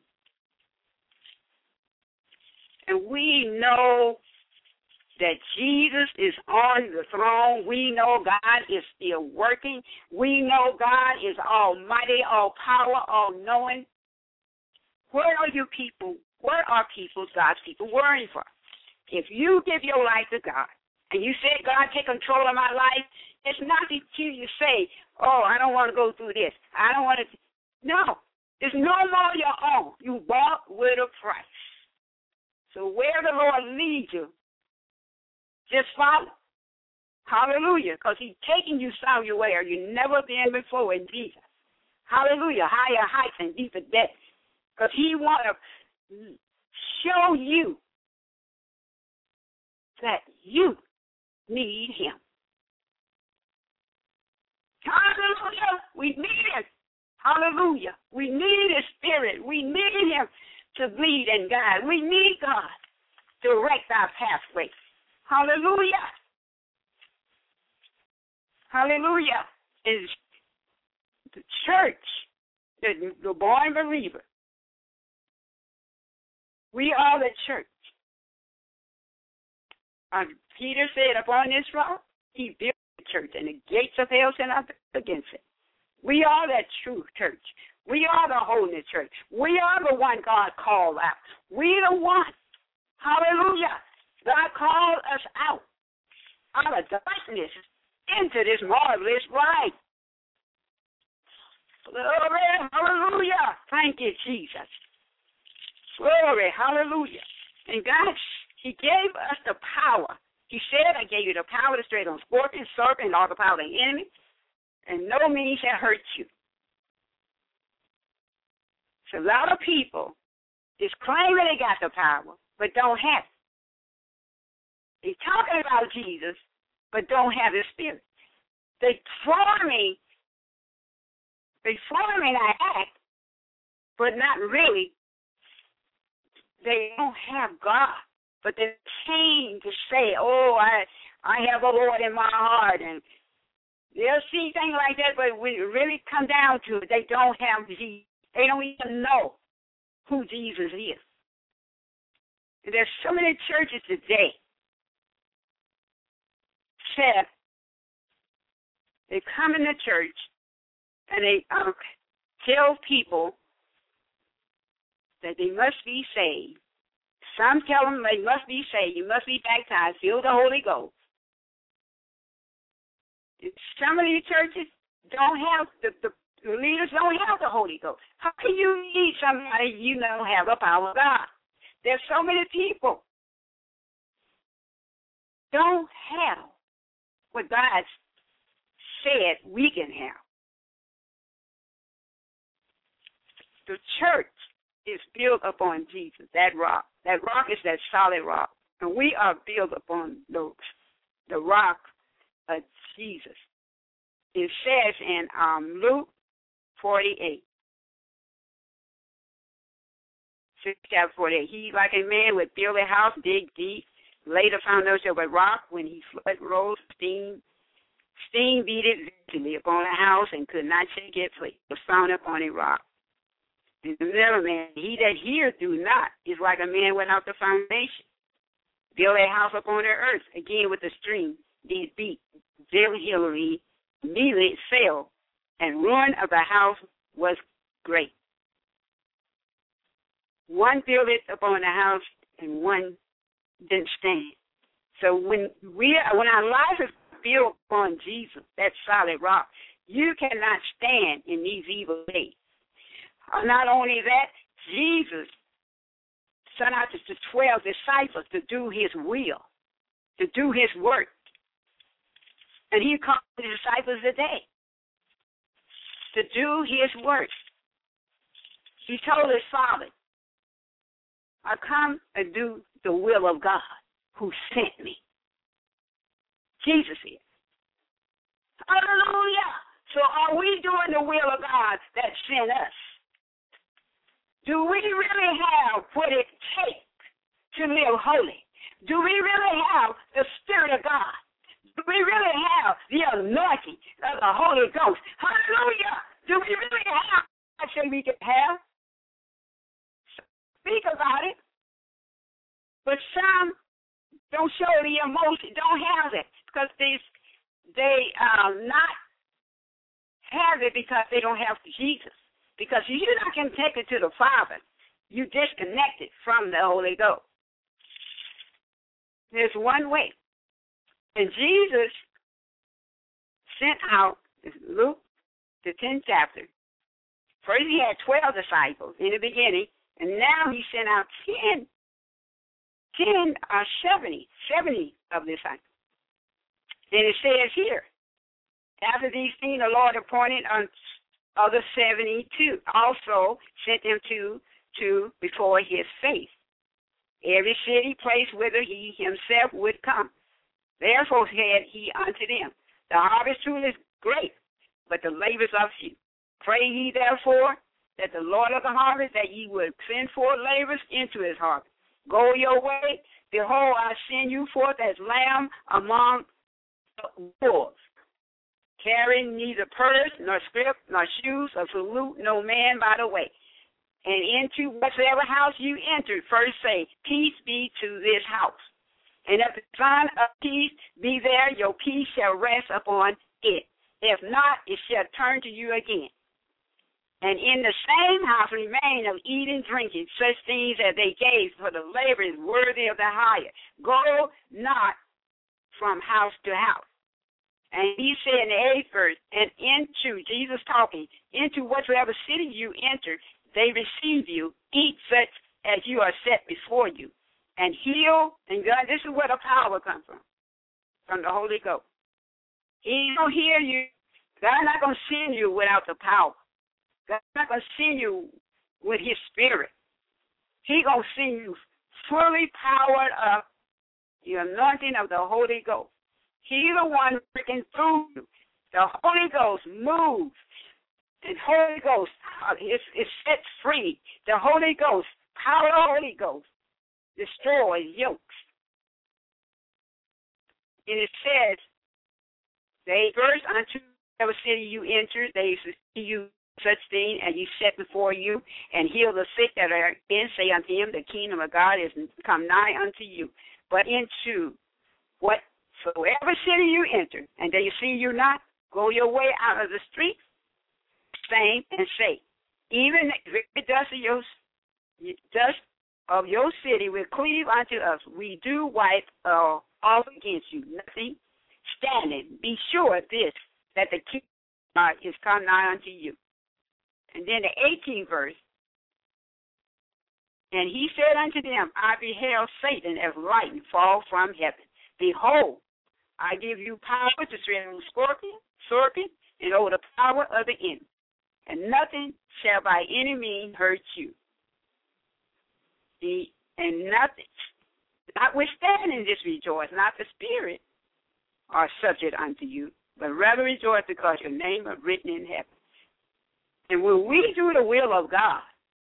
And we know that Jesus is on the throne. We know God is still working. We know God is almighty, all power, all knowing. What are you people, what are people, God's people, worrying for? If you give your life to God and you say, God, take control of my life, it's not until you say, oh, I don't want to go through this. I don't want to. No. It's no more your own. You bought with a price. So where the Lord leads you, just follow. Hallelujah. Because he's taking you somewhere you've never been before in Jesus. Hallelujah. Higher heights and deeper depths. Because he want to show you that you need him. Hallelujah. We need him. Hallelujah. We need his spirit. We need him to lead and guide. We need God to direct our pathway. Hallelujah. Hallelujah. Is the church, the, the born believer. We are the church. Uh, Peter said, upon this rock, he built the church, and the gates of hell shall not be against it. We are that true church. We are the holy church. We are the one God called out. We the one. Hallelujah. God called us out out of darkness into this marvelous light. Glory, hallelujah. Thank you, Jesus. Glory, hallelujah. And God, he gave us the power. He said, I gave you the power to tread on scorpions, serpents, and all the power of the enemy, and no means shall hurt you. So a lot of people is claiming they got the power, but don't have it. They're talking about Jesus, but don't have his spirit. They forming, they forming an act, but not really. They don't have God, but they're ashamed to say, oh, I I have a Lord in my heart, and they'll see things like that, but when it really come down to it, they don't have Jesus. They don't even know who Jesus is. And there's so many churches today that they come in the church and they um, tell people that they must be saved. Some tell them they must be saved. You must be baptized, filled with the Holy Ghost. Some of these churches don't have, the, the, the leaders don't have the Holy Ghost. How can you lead somebody you don't have the power of God? There's so many people don't have what God said we can have. The church is built upon Jesus, that rock. That rock is that solid rock. And we are built upon the, the rock of Jesus. It says in um, Luke forty-eight, chapter forty-eight, he like a man would build a house, dig deep, lay the foundation of a rock. When he flood rose, steam, steam beat it viciously upon a house and could not shake it, for it was found upon a rock. And the middle man, he that heareth do not, is like a man without the foundation. Build a house upon the earth, again with the stream, did beat, vehemently, immediately it fell, and ruin of the house was great. One built it upon the house, and one didn't stand. So when we, when our life is built upon Jesus, that solid rock, you cannot stand in these evil days. Not only that, Jesus sent out the twelve disciples to do his will, to do his work. And he called the disciples today to do his work. He told his Father, I come and do the will of God who sent me. Jesus is. Hallelujah. So are we doing the will of God that sent us? Do we really have what it takes to live holy? Do we really have the Spirit of God? Do we really have the anointing of the Holy Ghost? Hallelujah! Do we really have what we can have? Speak about it. But some don't show the emotion, don't have it, because they, they um, not have it because they don't have Jesus. Because you're not connected to the Father. You're disconnected from the Holy Ghost. There's one way. And Jesus sent out, Luke, the tenth chapter. First he had twelve disciples in the beginning, and now he sent out ten, ten or seventy, seventy of disciples. And it says here, after these things the Lord appointed unto of the seventy-two also sent them to, to before his face, every city, place whither he himself would come. Therefore said he unto them, the harvest truly is great, but the labors are few. Pray ye therefore that the Lord of the harvest, that ye would send forth laborers into his harvest. Go your way. Behold, I send you forth as lamb among wolves. Carry neither purse, nor scrip, nor shoes, or salute no man by the way. And into whatsoever house you enter, first say, peace be to this house. And if the sign of peace be there, your peace shall rest upon it. If not, it shall turn to you again. And in the same house remain of eating, drinking, such things as they gave, for the labor is worthy of the hire. Go not from house to house. And he said in the eighth verse, and into, Jesus talking, into whatsoever city you enter, they receive you, eat such as you are set before you, and heal. And God, this is where the power comes from, from the Holy Ghost. He don't hear you. God's not going to send you without the power. God's not going to send you with his spirit. He's going to send you fully powered up, the anointing of the Holy Ghost. He's the one working through you. The Holy Ghost moves. And Holy Ghost is, is set free. The Holy Ghost, power of the Holy Ghost, destroys yokes. And it says, they verse unto whatever city you enter, they see you such thing as you set before you, and heal the sick that are in, say unto him, the kingdom of God is come nigh unto you. But into whatsoever city you enter, and they see you not, go your way out of the street, same and say, even the dust of your dust of your city will cleave unto us. We do wipe uh, off against you, nothing standing. Be sure of this, that the kingdom of God is come nigh unto you. And then the eighteenth verse, and he said unto them, I beheld Satan as lightning fall from heaven. Behold, I give you power to tread on scorpion, serpent, and over the power of the enemy, and nothing shall by any means hurt you. The, and nothing, notwithstanding this rejoice, not the spirit are subject unto you, but rather rejoice because your name is written in heaven. And when we do the will of God,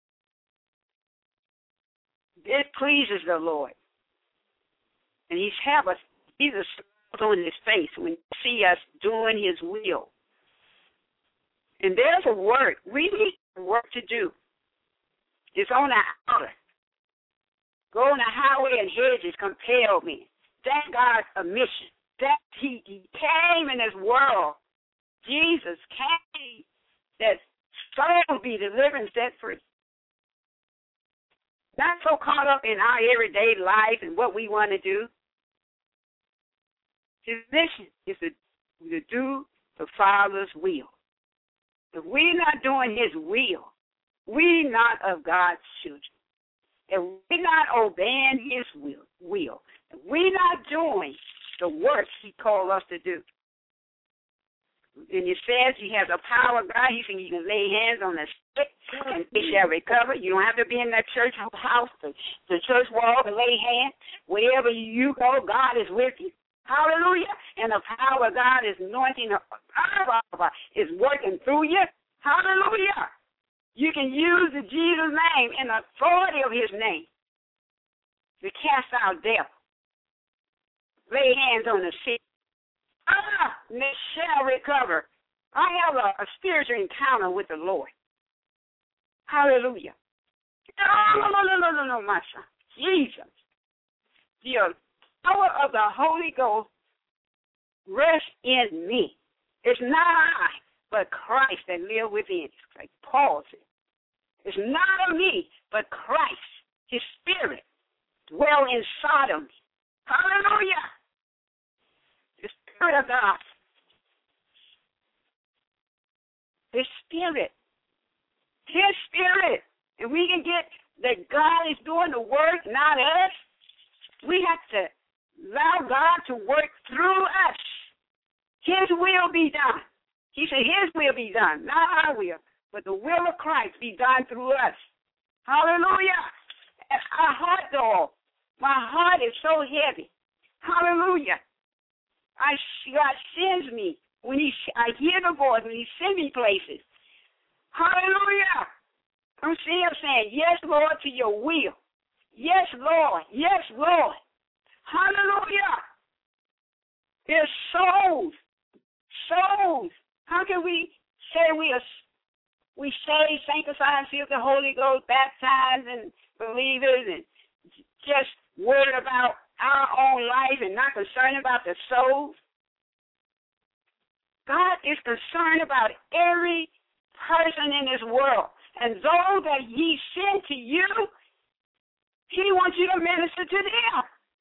it pleases the Lord. And he's have us, he's a smile on his face when you see us doing his will. And there's a work. We need work to do. It's on the outer. Go on the highway and hedges compel me. Thank God a mission. That he, he came in this world. Jesus came that soul be delivered and set free. Not so caught up in our everyday life and what we want to do. His mission is to, to do the Father's will. If we're not doing his will, we're not of God's children. If we're not obeying his will, will, if we're not doing the works he called us to do. And it says you have the power of God. He said you can lay hands on the sick and they shall recover. You don't have to be in that church house, the, the church wall to lay hands. Wherever you go, God is with you. Hallelujah. And the power of God is anointing, is working through you. Hallelujah. You can use the Jesus name and the authority of his name to cast out devil. Lay hands on the sick. Ah, and they shall recover. I have a, a spiritual encounter with the Lord. Hallelujah. No, no, no, no, no, no, my son. Jesus. The power of the Holy Ghost rests in me. It's not I, but Christ that lives within. Like Paul said. It's not of me, but Christ, his spirit, dwell inside of me. Hallelujah. The Spirit of God. His Spirit. His Spirit. And we can get that God is doing the work, not us. We have to allow God to work through us. His will be done. He said his will be done, not our will, but the will of Christ be done through us. Hallelujah. And our heart, though, my heart is so heavy. Hallelujah. I, God sends me when he, I hear the voice, when he sends me places. Hallelujah. I'm seeing him saying, yes, Lord, to your will. Yes, Lord. Yes, Lord. Hallelujah. There's souls. Souls. How can we say we are we say sanctified, filled with the Holy Ghost, baptized and believers, and just worried about our own life and not concerned about the souls? God is concerned about every person in this world. And those that he sent to you, he wants you to minister to them.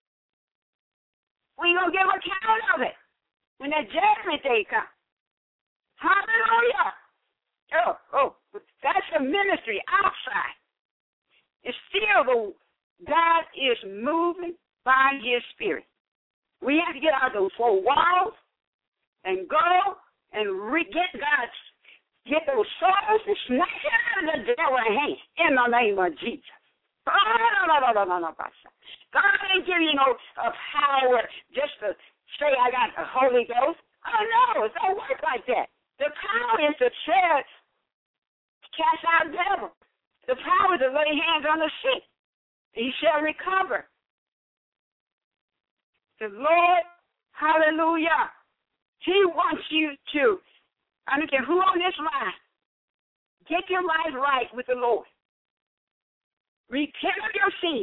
We're going to give account of it when that judgment day comes. Hallelujah. Oh, oh, that's a ministry outside. It's still the God is moving by his spirit. We have to get out of those four walls and go and re- get God's, get those souls and snatch it out of the devil's hand in the name of Jesus. Oh, no, no, no, no, no, no, God ain't giving you no uh, power just to say I got the Holy Ghost. Oh, no, it don't work like that. The power is to share, cast out devils. The power is to lay hands on the sick. He shall recover. The Lord, hallelujah, he wants you to, I don't care who on this line, get your life right with the Lord. Repent of your sin.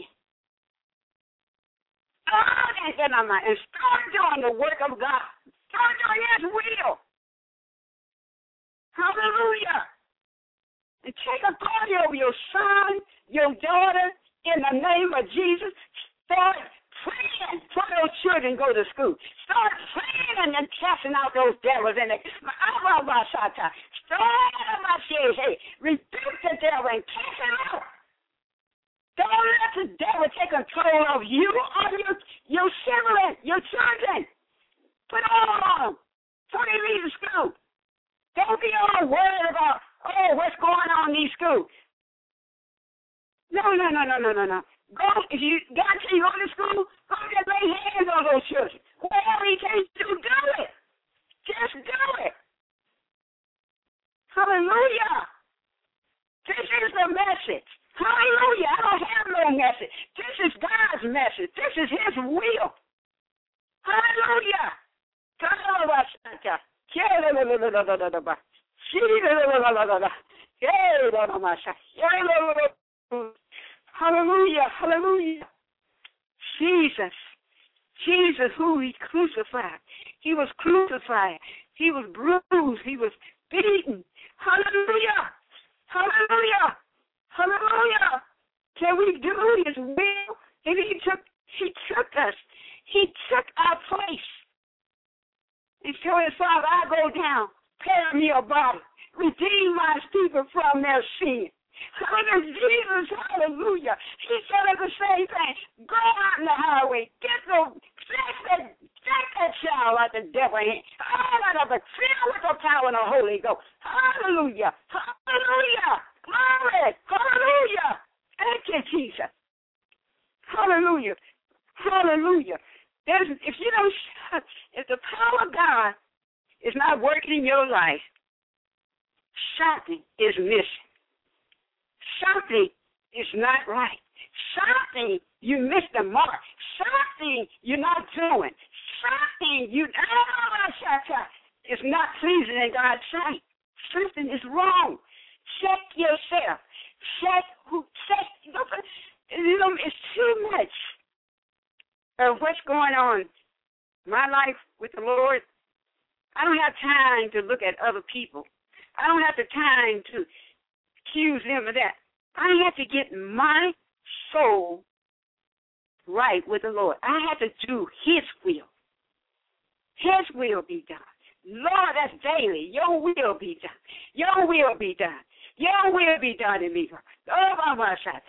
Oh, and start doing the work of God. Start doing his will. Hallelujah. And take authority over your son, your daughter, in the name of Jesus. Start praying for those children go to school. Start praying and then casting out those devils in there. Rebuke the devil and cast him out. Don't let the devil take control of you or your, your siblings, your children. Put all on them before they leave the school. Don't be all worried about, oh, what's going on in these schools. No, no, no, no, no, no, no. Go, if you God tell you go to school, go and lay hands on those children. Whatever he tells you to do, do it. Just do it. Hallelujah. This is the message. Hallelujah. I don't have no message. This is God's message. This is his will. Hallelujah. Hallelujah. Hallelujah. Jesus. Jesus, who he crucified. He was crucified. He was bruised. He was beaten. Hallelujah. Hallelujah. Hallelujah. Can we do his will? And he took he took us. He took our place. And so his Father, I go down, prepare me a body, redeem my people from their sin. Hallelujah, Jesus, hallelujah. He said the same thing. Go out in the highway, get the, snatch that, snatch that child out the devil's hand. Hallelujah, fill with the power of the Holy Ghost. Hallelujah, hallelujah, glory, hallelujah. Thank you, Jesus. Hallelujah, hallelujah. There's, if you don't, if the power of God is not working in your life, something is missing. Something is not right. Something you missed the mark. Something you're not doing. Something you is not pleasing in God's sight. Something is wrong. Check yourself. Check who. Check. You know, it's too much of what's going on in my life with the Lord. I don't have time to look at other people. I don't have the time to accuse them of that. I have to get my soul right with the Lord. I have to do his will. His will be done. Lord, that's daily. Your will be done. Your will be done. Your will be done in me. Oh, my God.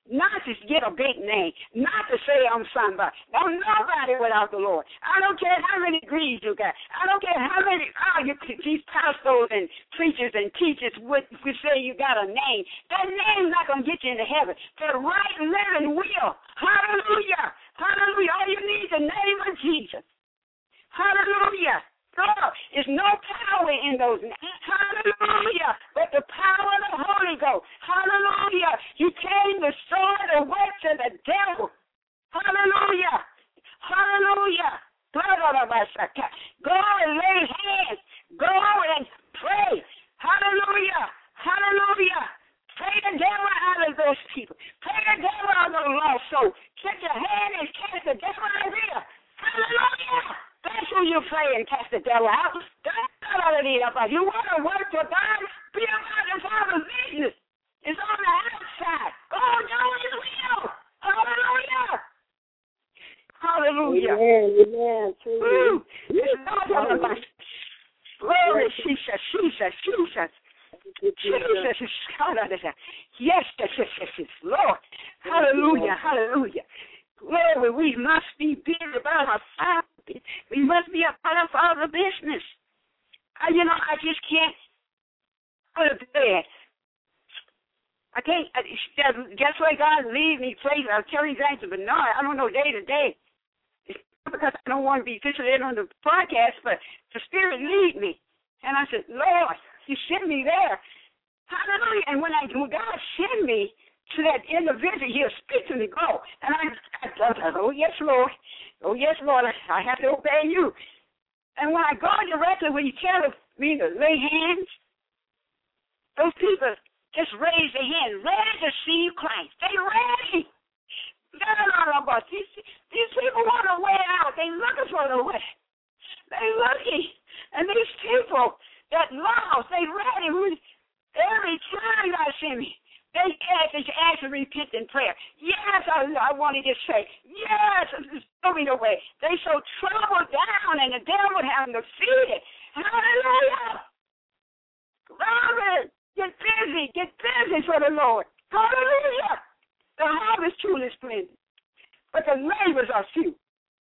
not to get a big name, not to say I'm somebody. I'm nobody without the Lord. I don't care how many degrees you got. I don't care how many, oh, you, these pastors and preachers and teachers would, would say you got a name. That name's not going to get you into heaven. The right living will. Hallelujah. Hallelujah. All you need is the name of Jesus. Hallelujah. God, there's no power in those names. Hallelujah. But the power of the Holy Ghost. Hallelujah. He came to destroy the works of the devil. Hallelujah. Hallelujah. Go and lay hands. Go and pray. Hallelujah. Hallelujah. Pray the devil out of those people. Pray the devil out of the lost soul. Get your hand and cast the devil out of here. Hallelujah. That's who you pray and cast the devil out. That's all it is about. You want to work for God? Be about the Father's business. It's on the outside. Go do His will. Hallelujah. Hallelujah. Amen. Amen. It's not about glory, Jesus, Jesus, Jesus. Jesus is God. Yes, yes, yes, yes, yes, Lord. Hallelujah, hallelujah. Glory, we must be busy about our Father. We must be a part of our business. I, you know, I just can't go to bed. I can't, I, just like God leads me places. I'll tell you things, but no, I don't know day to day. It's not because I don't want to be officially on the podcast, but the Spirit lead me. And I said, Lord, you sent me there. Hallelujah. And when, I, when God sent me to that individual, He'll speak to me, go. And I, I, I oh, yes, Lord. Oh, yes, Lord, I have to obey you. And when I go directly, when you tell me to lay hands, those people just raise their hands, ready to see Christ. They ready. These, these people want to wear out. They looking for the way. They looking. And these people that lost, they ready. Every time God send me, they ask us to ask and repent in prayer. Yes, I, I want to just say, yes, show me the way. They so troubled down, and the devil have them defeated. Hallelujah. Glory. Get busy. Get busy for the Lord. Hallelujah. The harvest truly is plenty, but the labors are few.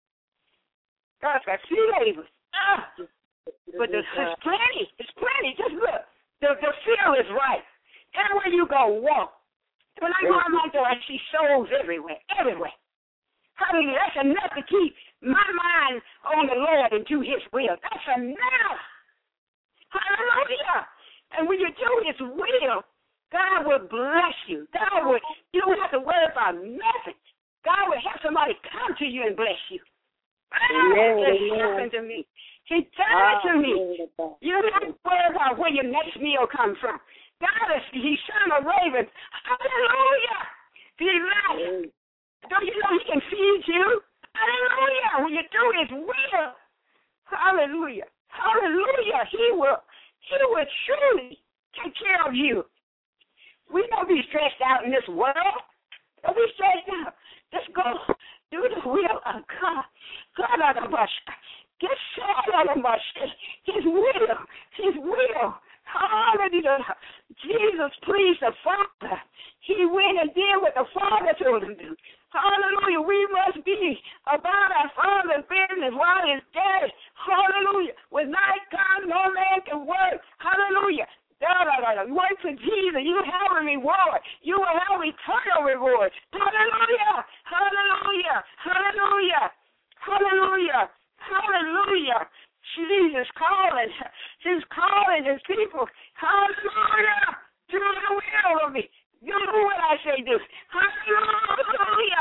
God's got few labors. Ah. But the, it's plenty. It's plenty. Just look. The, the field is right. Everywhere you go, walk. When I go out my door, I see souls everywhere, everywhere. Hallelujah. That's enough to keep my mind on the Lord and do His will. That's enough. Hallelujah. And when you do His will, God will bless you. God will, you don't have to worry about nothing. God will have somebody come to you and bless you. Amen. It happened to me. He done it to me. You don't have to worry about where your next meal comes from. God is, He's son of Raven. Hallelujah. He loves. Don't you know He can feed you? Hallelujah. When you do His will. Hallelujah. Hallelujah. He will, He will truly take care of you. We don't be stressed out in this world. Don't be stressed out. Just go do the will of God. God out of us. Get set out of us. His will. His will. Hallelujah. Jesus pleased the Father. He went and did what the Father told him to do. Hallelujah. We must be about our Father's business while He's dead. Hallelujah. Without God, no man can work. Hallelujah. Da, da, da, da. Work for Jesus. You have a reward. You will have eternal reward. Hallelujah. Hallelujah. Hallelujah. Hallelujah. Hallelujah. Jesus calling. He's calling His people. Hallelujah. Do the will of me. Do what I say do. Hallelujah.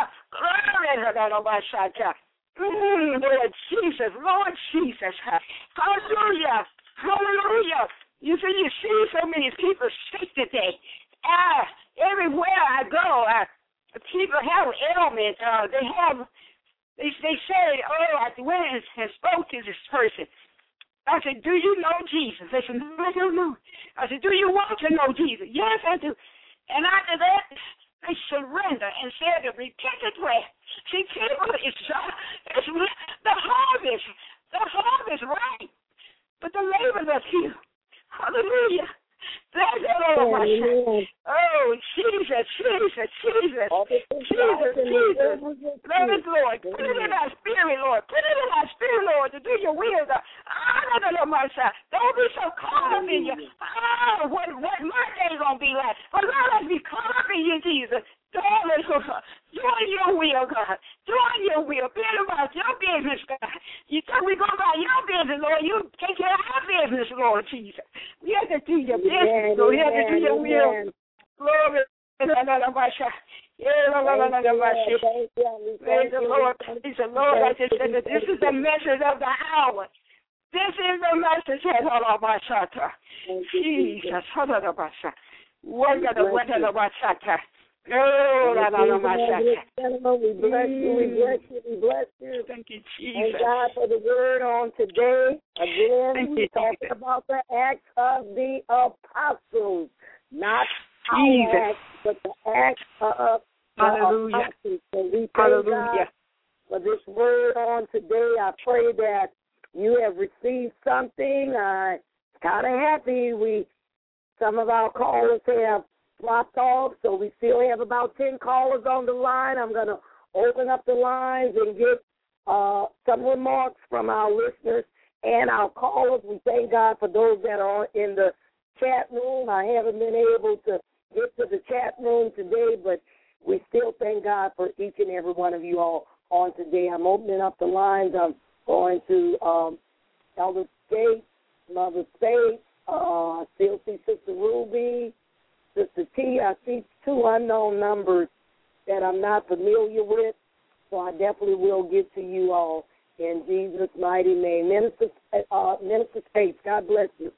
Mm, Lord Jesus. Lord Jesus. Hallelujah. Hallelujah. You see, you see so many people sick today. Ah, everywhere I go, uh, people have ailments. Uh, they have, they they say, oh, I went and, and spoke to this person. I said, do you know Jesus? They said, no, I don't know. I said, do you want to know Jesus? Yes, I do. And after that, they surrender and said the repentant way. See, people, it's, uh, it's the harvest. The harvest, right? But the labors are few. Hallelujah. That's it all. Oh, Oh, Jesus, Jesus, Jesus, Jesus, Jesus. Love it, Lord. Put it in our spirit, Lord. Put it in our spirit, Lord, to do your will. Don't be so caught up in you. Oh, what, what my day going to be like. But let us be caught up in you, Jesus. Doing your will, God. Doing your will. Being about your business, God. You tell we go about your business, Lord. You take care of our business, Lord Jesus. We have to do your business, Lord. We have to do your will. Glory. Yeah, praise the Lord. Praise the Lord. I just said that this is the message of the hour. This is the message. Jesus. What got the weather of our Sata? Oh, la la la, my Sata. We bless you, we bless you, we bless you. Thank you, Jesus. Thank God for the word on today. Again, we're talking about the acts of the apostles, not Jesus. our acts, but the acts of the Hallelujah. apostles. So we thank Hallelujah. God for this word on today. I pray that you have received something. I'm kind of happy we. Some of our callers have dropped off, so we still have about ten callers on the line. I'm going to open up the lines and get uh, some remarks from our listeners and our callers. We thank God for those that are in the chat room. I haven't been able to get to the chat room today, but we still thank God for each and every one of you all on today. I'm opening up the lines. I'm going to um, Elder Gates, Mother Faith. Uh, I still see Sister Ruby, Sister T. I see two unknown numbers that I'm not familiar with, so I definitely will get to you all in Jesus' mighty name. Minister, uh, Minister Spates, God bless you.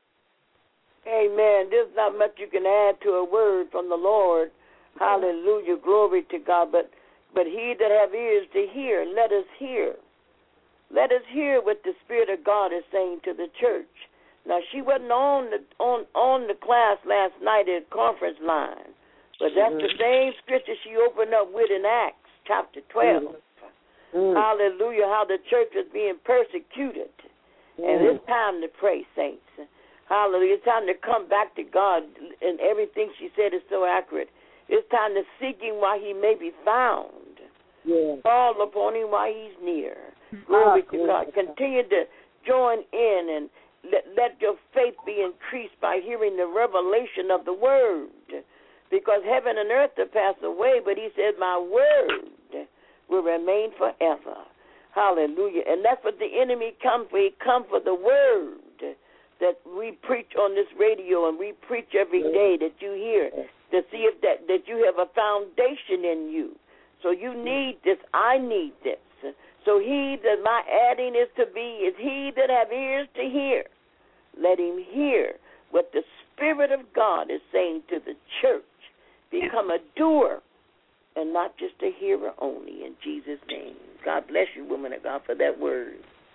Amen. There's not much you can add to a word from the Lord. Hallelujah. Glory to God. But, but he that have ears to hear, let us hear. Let us hear what the Spirit of God is saying to the church. Now, she wasn't on the on, on the class last night at conference line, but that's mm-hmm. the same scripture she opened up with in Acts chapter twelve. Mm-hmm. Hallelujah, how the church is being persecuted. Mm-hmm. And it's time to pray, saints. Hallelujah, it's time to come back to God, and everything she said is so accurate. It's time to seek him while he may be found. Yeah. Call upon him while he's near. Glory to God. Continue to join in and Let, let your faith be increased by hearing the revelation of the word. Because heaven and earth will pass away, but he said, my word will remain forever. Hallelujah. And that's what the enemy comes for. He comes for the word that we preach on this radio and we preach every day that you hear, to see if that, that you have a foundation in you. So you need this. I need this. So he that my adding is to be is he that have ears to hear. Let him hear what the Spirit of God is saying to the church. Become a doer and not just a hearer only, in Jesus' name. God bless you, woman of God, for that word.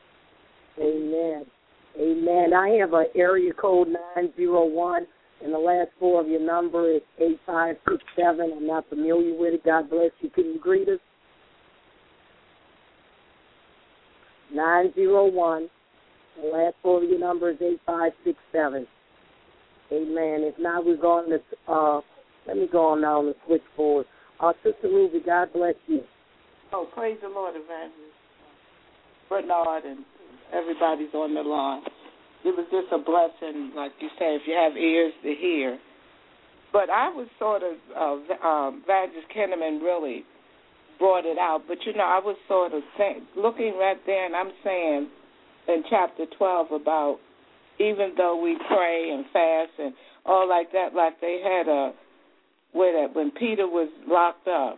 Amen. Amen. I have an area code nine zero one, and the last four of your number is eight five six seven. I'm not familiar with it. God bless you. Can you greet us? nine zero one. The last four of your number is eight five six seven. Amen. If not, we're going to, uh, let me go on now on the switchboard. Uh, Sister Ruby, God bless you. Oh, praise the Lord, Evangelist Bernard, and everybody's on the line. It was just a blessing, like you say, if you have ears to hear. But I was sort of, uh, um, Evangelist Kenneman really brought it out. But, you know, I was sort of saying, looking right there, and I'm saying in chapter twelve about even though we pray and fast and all like that, like they had a, where that, when Peter was locked up,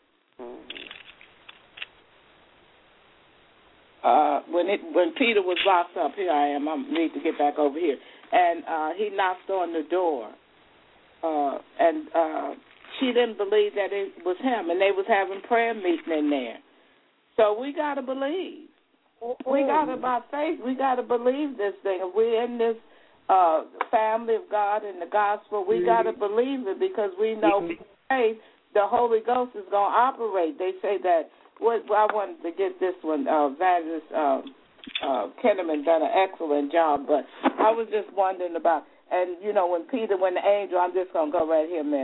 uh, when it when Peter was locked up, here I am, I need to get back over here, and uh, he knocked on the door, uh, and uh, she didn't believe that it was him, and they was having prayer meeting in there. So we got to believe. We got to, by faith, we got to believe this thing. If we're in this uh, family of God and the gospel, we mm-hmm. got to believe it, because we know mm-hmm. by faith the Holy Ghost is going to operate. They say that, what, well, I wanted to get this one, uh, Evangelist uh, uh, Kenneman done an excellent job, but I was just wondering about, and, you know, when Peter, when the angel, I'm just going to go right here a minute.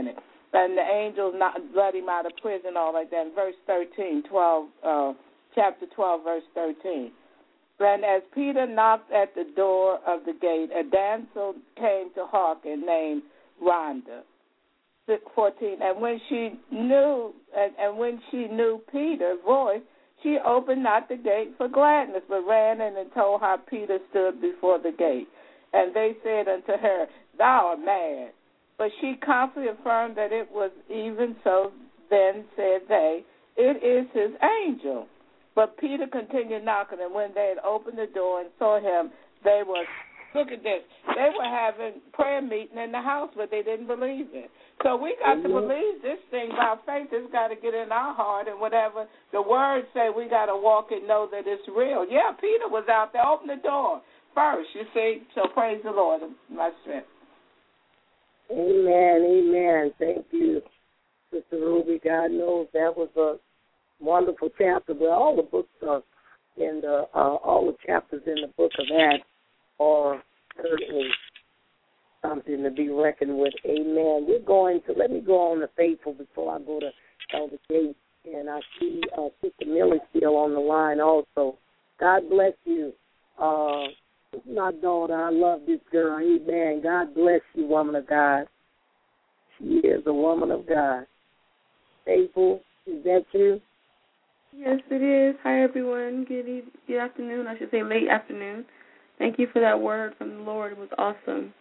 and the angel not let him out of prison, all like that. In verse thirteen, twelve, uh, chapter twelve, verse thirteen. And as Peter knocked at the door of the gate, a damsel came to hearken named Rhonda. fourteen. And when she knew, and, and when she knew Peter's voice, she opened not the gate for gladness, but ran in and told how Peter stood before the gate. And they said unto her, Thou art mad. But she confidently affirmed that it was even so. Then said they, It is his angel. But Peter continued knocking, and when they had opened the door and saw him, they were, look at this, they were having prayer meeting in the house, but they didn't believe it. So we got mm-hmm. to believe this thing by faith. It's got to get in our heart, and whatever the words say, we got to walk and know that it's real. Yeah, Peter was out there. Open the door first, you see. So praise the Lord, my strength. Amen, amen. Thank you, Sister Ruby. God knows that was a wonderful chapter, but all the books are in the, uh, all the chapters in the book of Acts are certainly something to be reckoned with. Amen. We're going to, let me go on to Faithful before I go to Elder Gates, and I see uh, Sister Millie still on the line also. God bless you. Uh, my daughter, I love this girl. Amen. God bless you, woman of God. She is a woman of God. Faithful, is that you? Yes, it is. Hi, everyone. Good, e- good afternoon. I should say late afternoon. Thank you for that word from the Lord. It was awesome.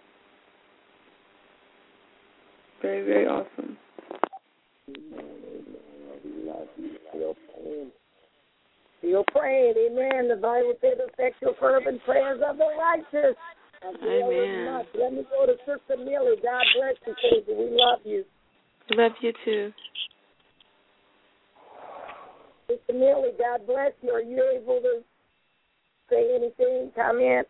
Very, very awesome. Still praying. Still praying. Amen. The Bible says the effectual fervent prayers of the righteous. Amen. Let me go to Sister Millie. God bless you, Sister. We love you. Love you, too. Sister Millie, God bless you. Are you able to say anything, comment?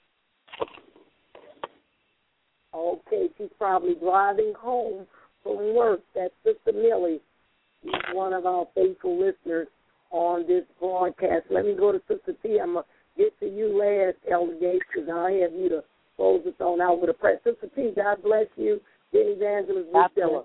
Okay, she's probably driving home from work. That's Sister Millie. She's one of our faithful listeners on this broadcast. Let me go to Sister T. I'm going to get to you last, Elder Gates, because I have you to close us on out with a prayer. Sister T, God bless you. Then Evangelist Lucilla.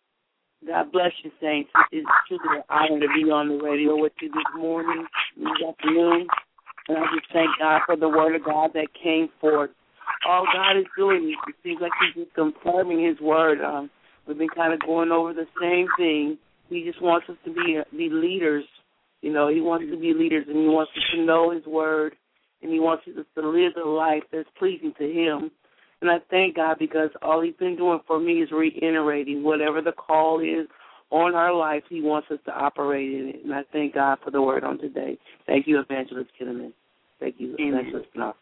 God bless you, saints. It's truly an honor to be on the radio with you this morning, this afternoon. And I just thank God for the word of God that came forth. All God is doing, it seems like he's just confirming his word. Um, we've been kind of going over the same thing. He just wants us to be be leaders. You know, he wants us to be leaders, and he wants us to know his word, and he wants us to live a life that's pleasing to him. And I thank God because all he's been doing for me is reiterating whatever the call is on our life, he wants us to operate in it. And I thank God for the word on today. Thank you, Evangelist Kinnaman. Thank you, Evangelist Knopf.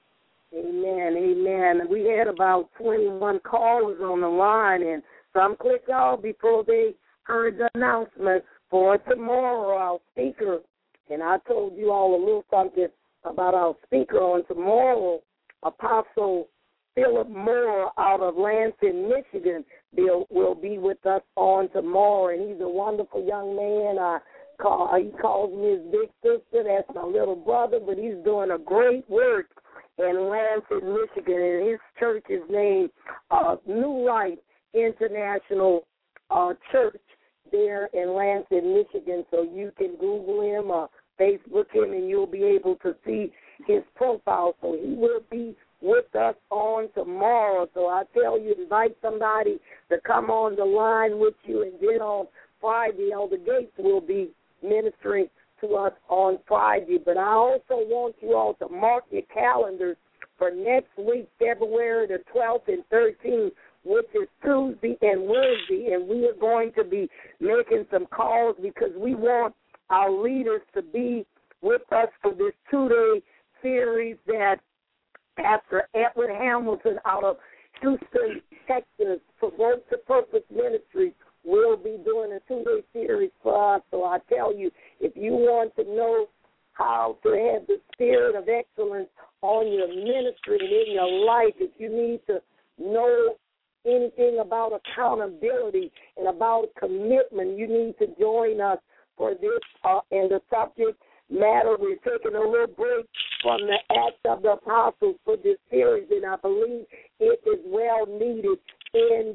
Amen, amen. We had about twenty-one callers on the line, and some clicked off before they heard the announcement for tomorrow, our speaker. And I told you all a little something about our speaker on tomorrow, Apostle Philip Moore out of Lansing, Michigan, will, will be with us on tomorrow, and he's a wonderful young man. I call, he calls me his big sister. That's my little brother, but he's doing a great work in Lansing, Michigan, and his church is named uh, New Life International uh, Church there in Lansing, Michigan. So you can Google him or Facebook him, and you'll be able to see his profile. So he will be with us on tomorrow. So I tell you, invite somebody to come on the line with you, and then on Friday, Elder Gates will be ministering to us on Friday. But I also want you all to mark your calendars for next week, February the twelfth and thirteenth, which is Tuesday and Wednesday, and we are going to be making some calls because we want our leaders to be with us for this two-day series that Pastor Edward Hamilton out of Houston, Texas, for Work to Purpose Ministry will be doing a two-day series for us. So I tell you, if you want to know how to have the spirit of excellence on your ministry and in your life, if you need to know anything about accountability and about commitment, you need to join us for this uh, and the subject matter. We're taking a little break from the Acts of the Apostles for this series, and I believe it is well needed in this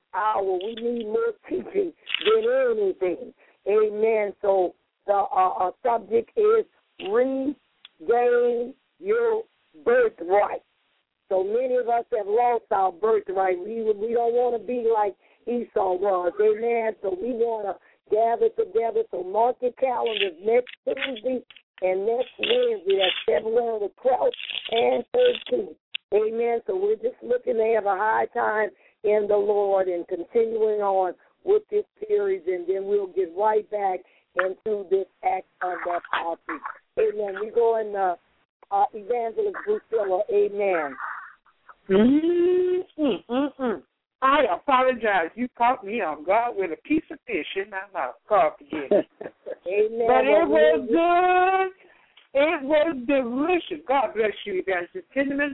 hour. We need more teaching than anything. Amen. So the uh, uh, subject is regain your birthright. So many of us have lost our birthright. We we don't want to be like Esau was. Amen. So we want to gather together. So mark your calendars next Tuesday and next Wednesday. That's February the twelfth and thirteenth. Amen. So we're just looking to have a high time in the Lord and continuing on with this series, and then we'll get right back into this act of that policy. Amen. We go in uh, uh, Evangelist Drusilla. Amen. Mm-hmm, mm-hmm. I apologize. You caught me on guard with a piece of fish in my mouth. God forgive me. Amen. But it was good. It was delicious. God bless you, Evangelist Kinnaman.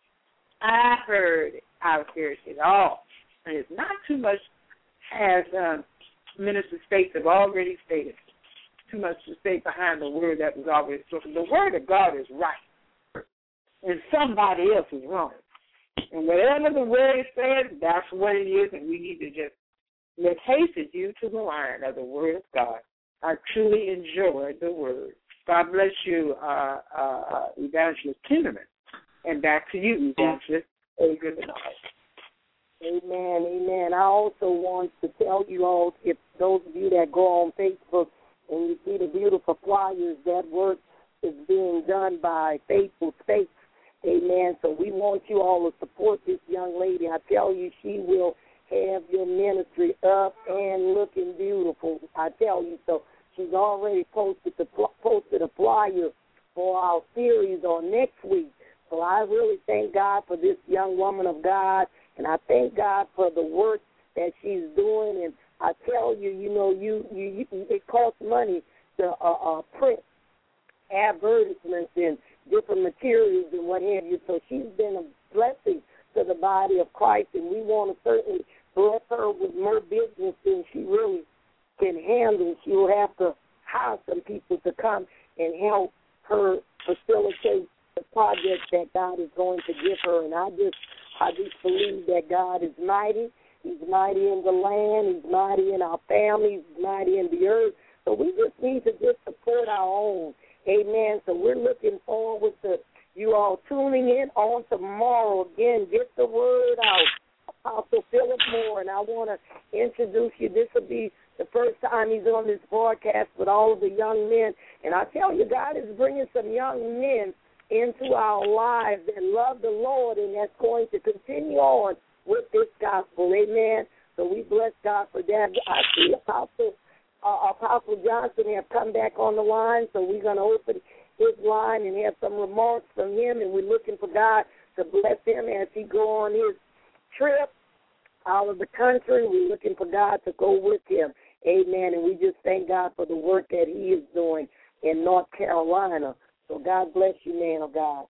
I heard it. I've heard it all. And it's not too much, as um, Minister States have already stated, too much to say behind the word that was already spoken. The word of God is right, and somebody else is wrong. And whatever the word says, that's what it is, and we need to just let's hasten you to the line of the word of God. I truly enjoyed the word. God bless you, uh, uh, Evangelist Kinnaman. And back to you, Evangelist. Good night. Amen, amen. I also want to tell you all, if those of you that go on Facebook and you see the beautiful flyers, that work is being done by Faithful Faith. Amen. So we want you all to support this young lady. I tell you, she will have your ministry up and looking beautiful. I tell you. So she's already posted the posted a flyer for our series on next week. So I really thank God for this young woman of God, and I thank God for the work that she's doing. And I tell you, you know, you, you, you it costs money to uh, uh, print advertisements and different materials and what have you. So she's been a blessing to the body of Christ, and we want to certainly bless her with more business than she really can handle. She will have to hire some people to come and help her facilitate the project that God is going to give her. And I just I just believe that God is mighty. He's mighty in the land. He's mighty in our families. He's mighty in the earth. So we just need to just support our own. Amen. So we're looking forward to you all tuning in on tomorrow. Again, get the word out. Apostle Philip Moore, and I want to introduce you. This will be the first time he's on this broadcast with all of the young men. And I tell you, God is bringing some young men into our lives that love the Lord, and that's going to continue on with this gospel. Amen. So we bless God for that. I see Apostle uh, Apostle Johnson have come back on the line, so we're going to open his line and have some remarks from him, and we're looking for God to bless him as he go on his trip out of the country. We're looking for God to go with him. Amen. And we just thank God for the work that he is doing in North Carolina. So God bless you, man of God.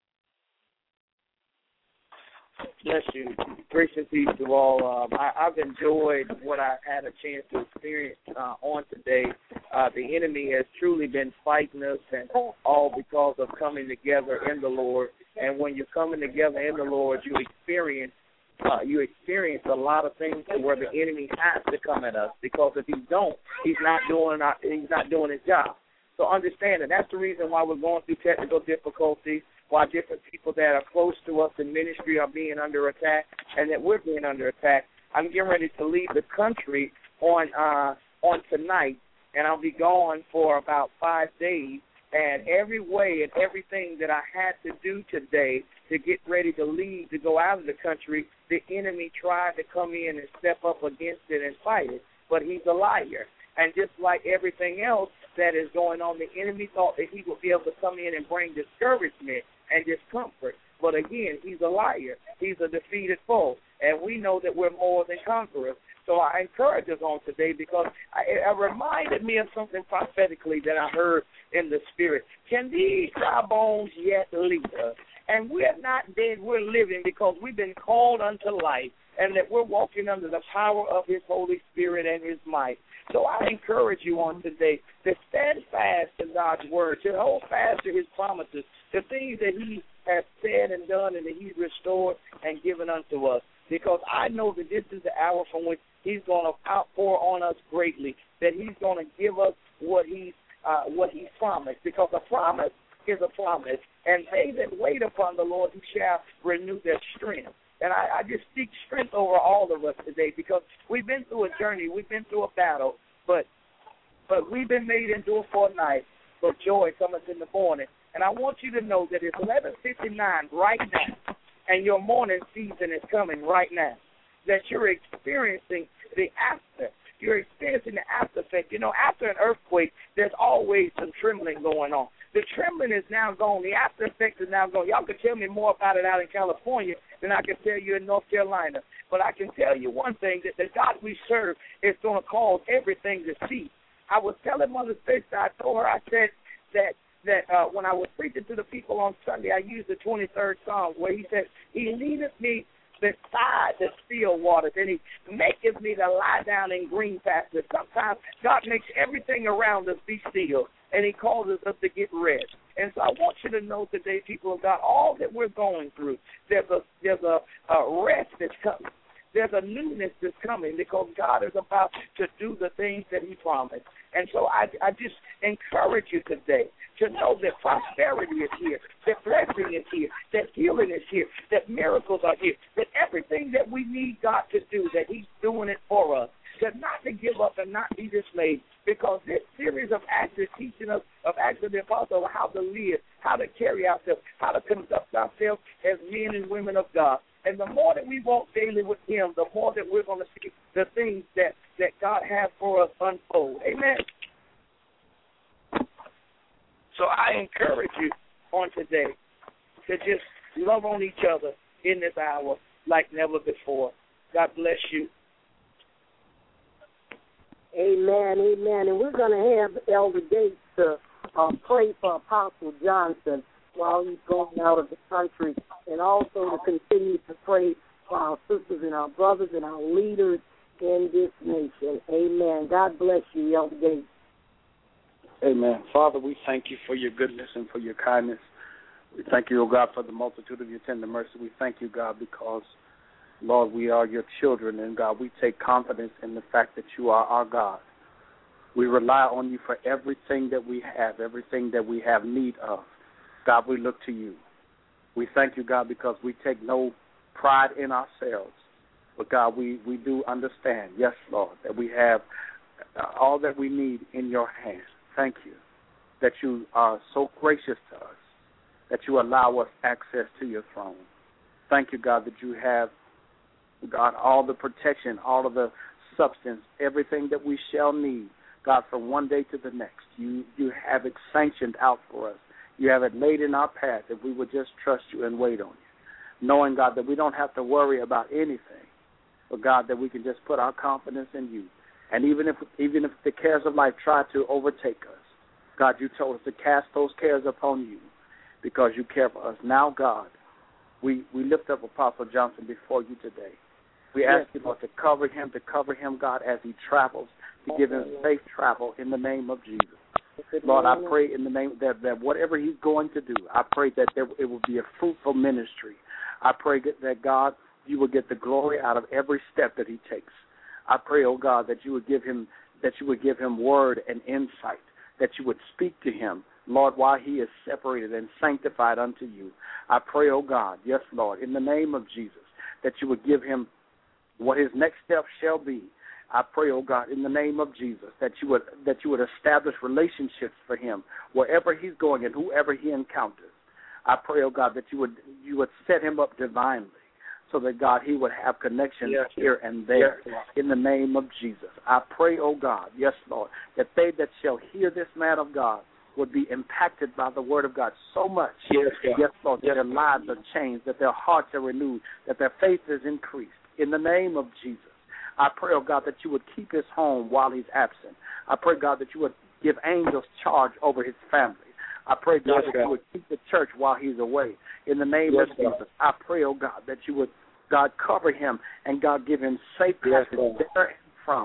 Bless you. Grace and peace to all. Um, I, I've enjoyed what I had a chance to experience uh, on today. Uh, the enemy has truly been fighting us, and all because of coming together in the Lord. And when you're coming together in the Lord, you experience uh, you experience a lot of things where the enemy has to come at us, because if he don't, he's not doing our, he's not doing his job. So understand that that's the reason why we're going through technical difficulties, why different people that are close to us in ministry are being under attack, and that we're being under attack. I'm getting ready to leave the country on uh, on tonight, and I'll be gone for about five days. And every way and everything that I had to do today to get ready to leave, to go out of the country, the enemy tried to come in and step up against it and fight it. But he's a liar. And just like everything else that is going on, the enemy thought that he would be able to come in and bring discouragement and discomfort. But again, he's a liar. He's a defeated foe. And we know that we're more than conquerors. So I encourage us on today, because it reminded me of something prophetically that I heard in the spirit. Can these dry bones yet live? And we're not dead, we're living, because we've been called unto life, and that we're walking under the power of his Holy Spirit and his might. So I encourage you on today to stand fast to God's word, to hold fast to his promises, the things that he has said and done and that he's restored and given unto us. because I know that this is the hour from which he's going to outpour on us greatly, that he's going to give us what he's, uh, what he's promised, because a promise is a promise. And they that wait upon the Lord, he shall renew their strength. And I, I just speak strength over all of us today, because we've been through a journey, we've been through a battle, but but we've been made endure for a night, but joy cometh in the morning. And I want you to know that it's eleven fifty-nine right now, and your morning season is coming right now, that you're experiencing the after. You're experiencing the after effect. You know, after an earthquake, there's always some trembling going on. The trembling is now gone. The after effect is now gone. Y'all can tell me more about it out in California than I can tell you in North Carolina. But I can tell you one thing, that the God we serve is going to cause everything to cease. I was telling Mother Stacia, I told her, I said that that uh, when I was preaching to the people on Sunday, I used the twenty-third Psalm where he said, he leadeth me beside the still waters, and he maketh me to lie down in green pastures. Sometimes God makes everything around us be still, and he causes us to get rest. And so I want you to know today, people of God, all that we're going through, there's a there's a, a rest that's coming. There's a newness that's coming, because God is about to do the things that he promised. And so I, I just encourage you today to know that prosperity is here, that blessing is here, that healing is here, that miracles are here, that everything that we need God to do, that he's doing it for us. That not to give up and not be dismayed, because this series of acts is teaching us, of Acts of the Apostles, how to live, how to carry ourselves, how to conduct ourselves as men and women of God. And the more that we walk daily with him, the more that we're going to see the things that, that God has for us unfold. Amen. So I encourage you on today to just love on each other in this hour like never before. God bless you. Amen, amen. And we're going to have Elder Gates to uh, pray for Apostle Johnson while he's going out of the country, and also to continue to pray for our sisters and our brothers and our leaders in this nation. Amen. God bless you, Elder Gates. Amen. Father, we thank you for your goodness and for your kindness. We thank you, O God, for the multitude of your tender mercy. We thank you, God, because, Lord, we are your children, and, God, we take confidence in the fact that you are our God. We rely on you for everything that we have, everything that we have need of. God, we look to you. We thank you, God, because we take no pride in ourselves. But, God, we, we do understand, yes, Lord, that we have all that we need in your hands. Thank you that you are so gracious to us, that you allow us access to your throne. Thank you, God, that you have, God, all the protection, all of the substance, everything that we shall need, God, from one day to the next. You you have it sanctioned out for us. You have it laid in our path if we would just trust you and wait on you, knowing, God, that we don't have to worry about anything, but, God, that we can just put our confidence in you. And even if even if the cares of life try to overtake us, God, you told us to cast those cares upon you because you care for us. Now, God, we, we lift up Apostle Johnson before you today. We ask you, Lord, to cover him, to cover him, God, as he travels, to give him safe travel in the name of Jesus. Lord, I pray in the name that, that whatever he's going to do, I pray that there, it will be a fruitful ministry. I pray that, God, you will get the glory out of every step that he takes. I pray, oh God, that you would give him that you would give him word and insight, that you would speak to him, Lord, while he is separated and sanctified unto you. I pray, oh God, yes, Lord, in the name of Jesus, that you would give him what his next step shall be. I pray, oh God, in the name of Jesus, that you would that you would establish relationships for him wherever he's going and whoever he encounters. I pray, oh God, that you would you would set him up divinely, so that, God, he would have connections yes, here and there yes, in the name of Jesus. I pray, oh God, yes, Lord, that they that shall hear this man of God would be impacted by the word of God so much, yes, yes Lord, that their lives are changed, that their hearts are renewed, that their faith is increased. In the name of Jesus, I pray, oh God, that you would keep his home while he's absent. I pray, God, that you would give angels charge over his family. I pray, God, yes, that God. you would keep the church while he's away. In the name yes, of Jesus, God. I pray, oh God, that you would, God, cover him and, God, give him safe passage yes, there and from.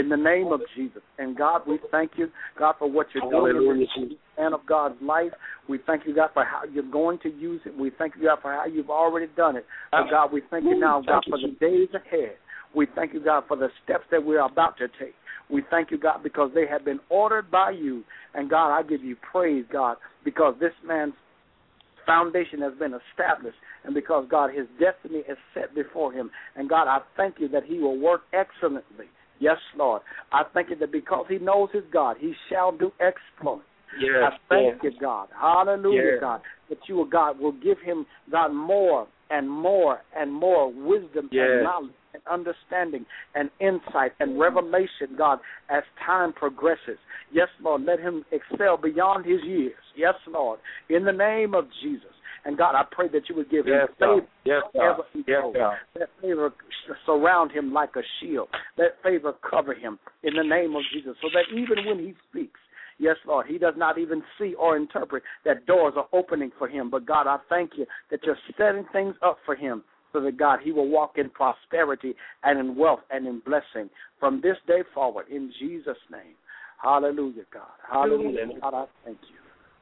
in the name of Jesus. And, God, we thank you, God, for what you're doing Hallelujah. in this man of God's life. We thank you, God, for how you're going to use it. We thank you, God, for how you've already done it. But, God, we thank you now, God, for the days ahead. We thank you, God, for the steps that we're about to take. We thank you, God, because they have been ordered by you. And, God, I give you praise, God, because this man's foundation has been established, and because, God, his destiny is set before him. And, God, I thank you that he will work excellently. Yes, Lord. I thank you that because he knows his God, he shall do exploits. Yes, I thank yes. you, God. Hallelujah, yes. God, that you, God, will give him, God, more and more and more wisdom yes. and knowledge and understanding and insight and revelation, God, as time progresses. Yes, Lord, let him excel beyond his years. Yes, Lord, in the name of Jesus. And, God, I pray that you would give yes, him favor. Yes, God. He Yes, goes. God. Let favor surround him like a shield. Let favor cover him in the name of Jesus, so that even when he speaks, yes, Lord, he does not even see or interpret that doors are opening for him. But, God, I thank you that you're setting things up for him so that, God, he will walk in prosperity and in wealth and in blessing from this day forward in Jesus' name. Hallelujah, God. Hallelujah. God, I thank you.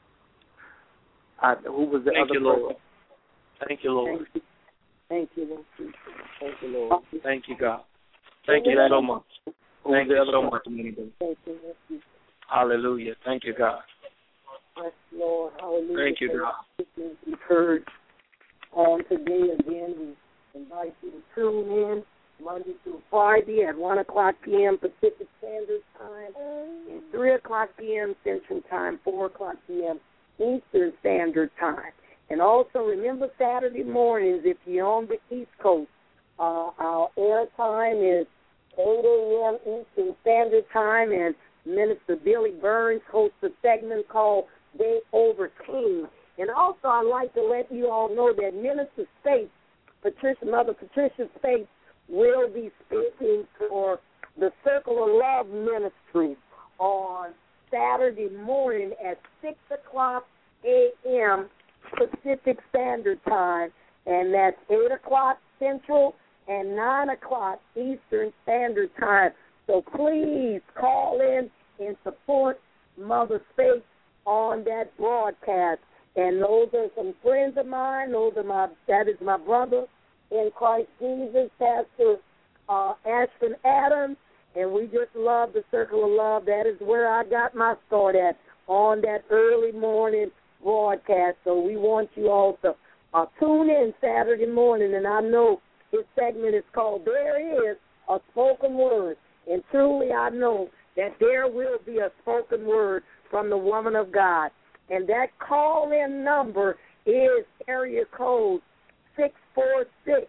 I, who was the Thank other you, Lord. person? Thank you, Lord. Thank you. Thank you, Lord. Thank you, Lord. Thank you, God. Thank you so much. Thank you so much. Thank you, Lord. Hallelujah. Thank you, God. Yes, Lord. Hallelujah. Thank you, God. We've heard on today again. We invite you to tune in Monday through Friday at one o'clock p.m. Pacific Standard Time and three o'clock p.m. Central Time, four o'clock p.m. Eastern Standard Time. And also remember Saturday mornings, if you're on the East Coast, uh, our air time is eight a.m. Eastern Standard Time, and Minister Billy Burns hosts a segment called They Overcame. And also I'd like to let you all know that Minister Spates, Patricia, Mother Patricia Spates, will be speaking for the Circle of Love Ministry on Saturday morning at six o'clock a.m. Pacific Standard Time, and that's eight o'clock Central and nine o'clock Eastern Standard Time. So please call in and support Mother Spates on that broadcast. And those are some friends of mine. Those are my, that is my brother in Christ Jesus, Pastor uh, Ashton Adams. And we just love the Circle of Love. That is where I got my start at, on that early morning broadcast. So we want you all to uh, tune in Saturday morning. And I know his segment is called There Is a Spoken Word. And truly I know that there will be a spoken word from the woman of God. And that call-in number is area code six four six,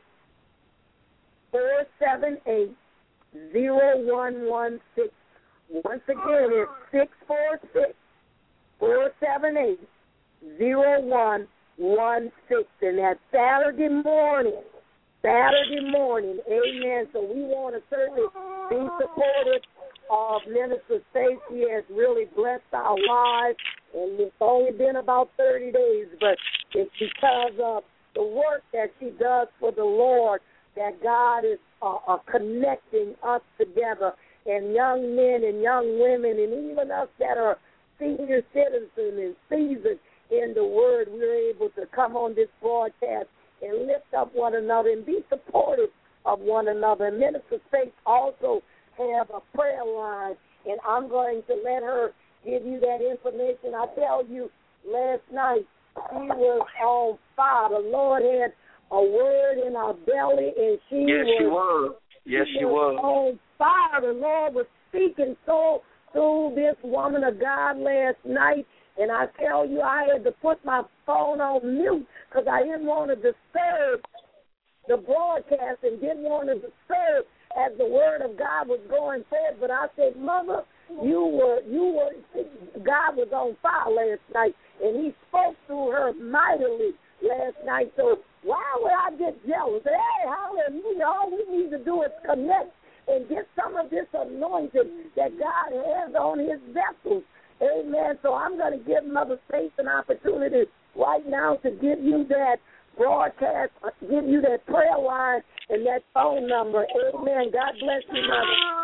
four seven eight, zero one one six. Once again, it's six four six, four seven eight, zero one one six. And that's Saturday morning. Saturday morning, amen. So we want to certainly be supportive of Minister Stacy. Has really blessed our lives, and it's only been about thirty days, but it's because of the work that she does for the Lord that God is uh, uh, connecting us together, and young men and young women, and even us that are senior citizens and seasoned in the Word, we're able to come on this broadcast and lift up one another and be supportive of one another. And Minister Faith also have a prayer line, and I'm going to let her give you that information. I tell you, last night she was on fire. The Lord had a word in her belly, and she yes, was, she was. Yes, she, she was. was on fire. The Lord was speaking so through this woman of God last night. And I tell you, I had to put my phone on mute because I didn't want to disturb the broadcast and didn't want to disturb as the word of God was going forth. But I said, Mother, you were, you were, God was on fire last night, and he spoke through her mightily last night. So why would I get jealous? Hey, hallelujah, all we need to do is connect and get some of this anointing that God has on his vessels. Amen. So I'm going to give Mother Faith an opportunity right now to give you that broadcast, give you that prayer line and that phone number. Amen. God bless you, Mother.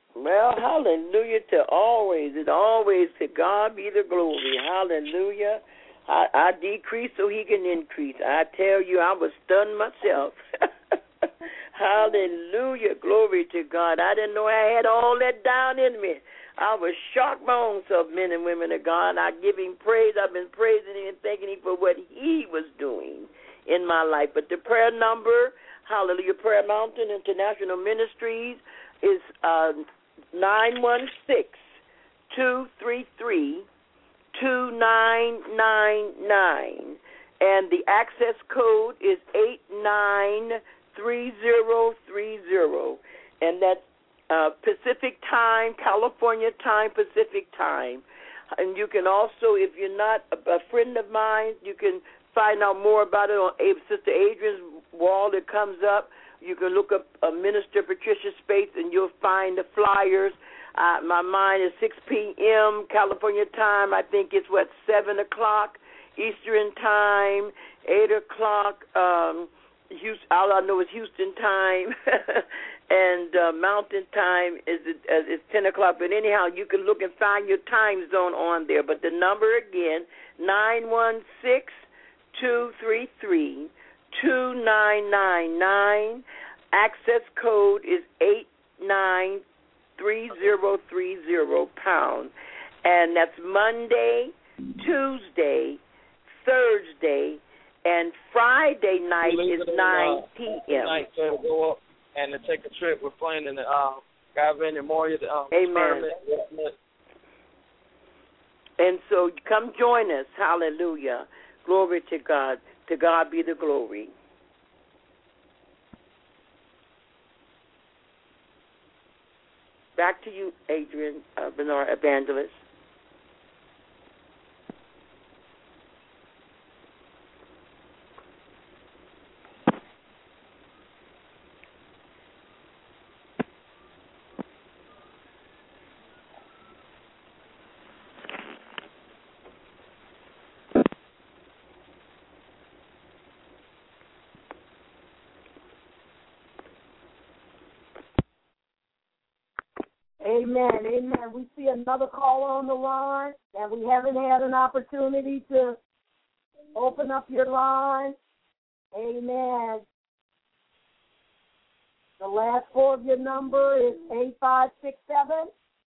Well, hallelujah to always. And always to God be the glory. Hallelujah. I, I decrease so he can increase. I tell you, I was stunned myself. Hallelujah. Glory to God. I didn't know I had all that down in me. I was shocked bones of men and women of God. I give him praise. I've been praising him and thanking him for what he was doing in my life. But the prayer number, Hallelujah, Prayer Mountain International Ministries is uh, nine one six, two three three, two nine nine nine. And the access code is eight nine three zero three zero. And that's Uh, Pacific time, California time, Pacific time. And you can also, if you're not a, a friend of mine, you can find out more about it on Sister Adrian's wall that comes up. You can look up uh, Minister Patricia Spates, and you'll find the flyers. Uh, my mine is six p.m. California time. I think it's, what, seven o'clock Eastern time, eight o'clock um, Houston, all I know is Houston time. And uh, Mountain Time is uh, is ten o'clock. But anyhow, you can look and find your time zone on there. But the number again, nine one six, two three three, two nine nine nine. Access code is eight nine three zero three zero pound. And that's Monday, Tuesday, Thursday, and Friday night is nine p.m. Night to go up and to take a trip. We're playing in the uh, Gavin and Moria. Um, Amen. And so come join us. Hallelujah. Glory to God. To God be the glory. Back to you, Adrian, uh, Bernard Evangelist. Amen, amen. We see another caller on the line, and we haven't had an opportunity to open up your line. Amen. The last four of your number is eight five six seven.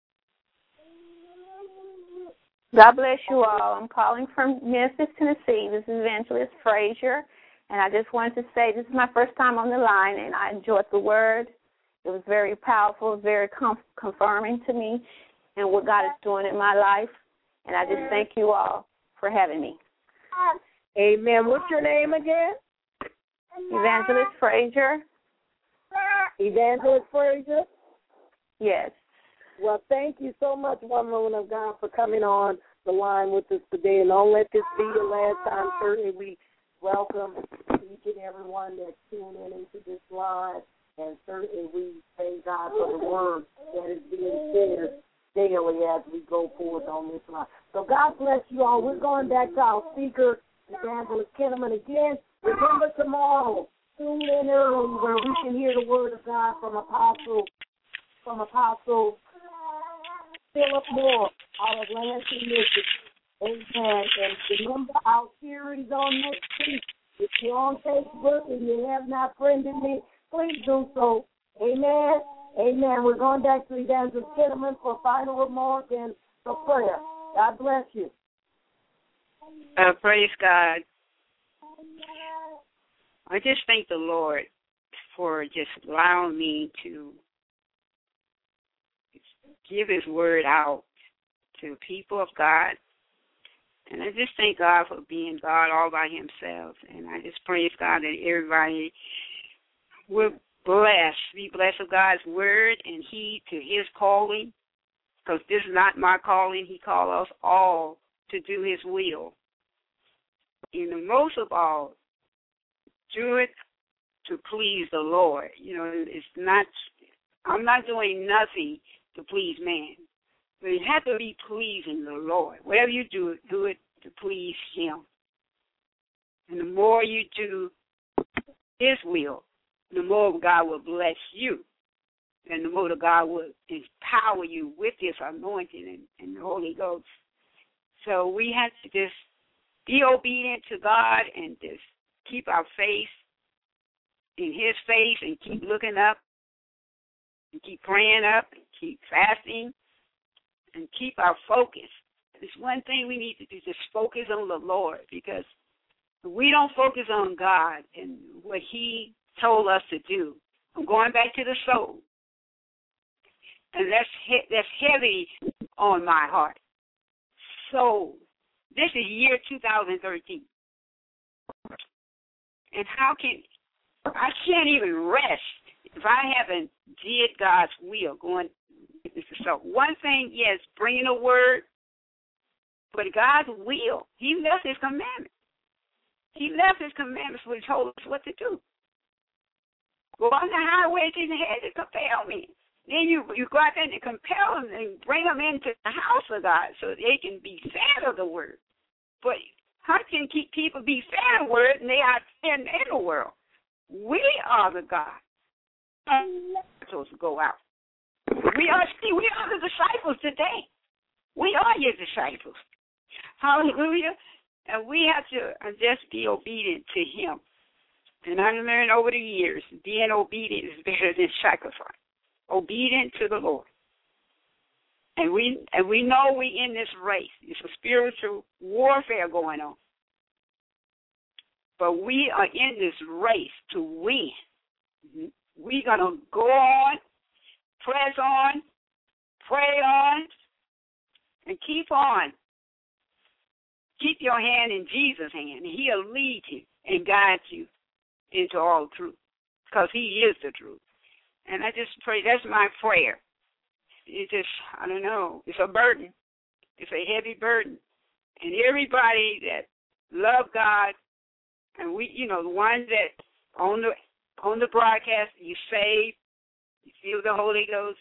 God bless you all. I'm calling from Memphis, Tennessee. This is Evangelist Frazier, and I just wanted to say this is my first time on the line, and I enjoyed the word. It was very powerful, very com- confirming to me and what God is doing in my life. And I just thank you all for having me. Amen. What's your name again? Evangelist Frazier. Evangelist Frazier? Yes. Well, thank you so much, one woman of God, for coming on the line with us today. And don't let this be the last time. Certainly we welcome each and every one that's tuned in into this line. And certainly we thank God for the word that is being shared daily as we go forward on this line. So God bless you all. We're going back to our speaker, Evangelist Kinnaman, again. Remember tomorrow, tune in early where we can hear the word of God from Apostle, from Apostle Philip Moore out of Lansing, Michigan. Amen. And remember our series on next week. If you're on Facebook and you have not friended me, please do so. Amen. Amen. We're going back to Evangelist Kinnaman for final remarks and for prayer. God bless you. Uh, praise God. I just thank the Lord for just allowing me to give his word out to people of God. And I just thank God for being God all by himself. And I just praise God that everybody will bless, be blessed of God's word and heed to his calling, because this is not my calling. He called us all to do his will. And most of all, do it to please the Lord. You know, it's not, I'm not doing nothing to please man. But you have to be pleasing the Lord. Whatever you do, do it to please him. And the more you do his will, the more God will bless you. and the Word of God will empower you with this anointing and, and the Holy Ghost. So we have to just be obedient to God and just keep our faith in His face and keep looking up and keep praying up and keep fasting and keep our focus. It's one thing we need to do, just focus on the Lord, because if we don't focus on God and what He told us to do. I'm going back to the soul. And that's he- that's heavy on my heart. So this is year two thousand thirteen. And how can, I can't even rest if I haven't did God's will going. So one thing, yes, bringing a word, but God's will, He left His commandments. He left His commandments when He told us what to do. Go on the highways and had to compel me. Then you you go out there and compel them and bring them into the house of God so they can be fed of the word. But how can keep people be fed of the word and they are in, in the world? We are the God. We're supposed to go out. We are see, we are the disciples today. We are your disciples. Hallelujah. And we have to just be obedient to Him. And I've learned over the years, being obedient is better than sacrifice. Obedient to the Lord. And we and we know we in this race. It's a spiritual warfare going on. But we are in this race to win. We're going to go on, press on, pray on, and keep on. Keep your hand in Jesus' hand, and He'll lead you and guide you into all truth, because He is the truth. And I just pray, that's my prayer. It's just, I don't know, it's a burden. It's a heavy burden. And everybody that love God, and we, you know, the ones that on the on the broadcast, you saved, you feel the Holy Ghost.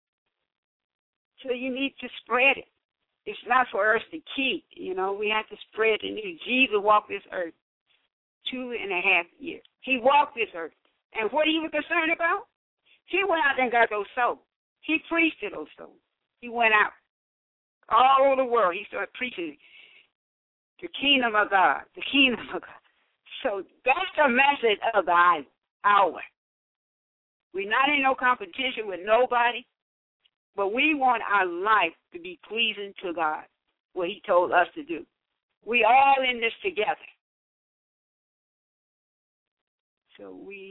So you need to spread it. It's not for us to keep, you know, we have to spread the news. Jesus walked this earth two and a half years. He walked this earth. And what He was concerned about? He went out and got those souls. He preached to those souls. He went out all over the world. He started preaching the kingdom of God, the kingdom of God. So that's the message of the hour. We're not in no competition with nobody, but we want our life to be pleasing to God, what He told us to do. We all in this together. So we,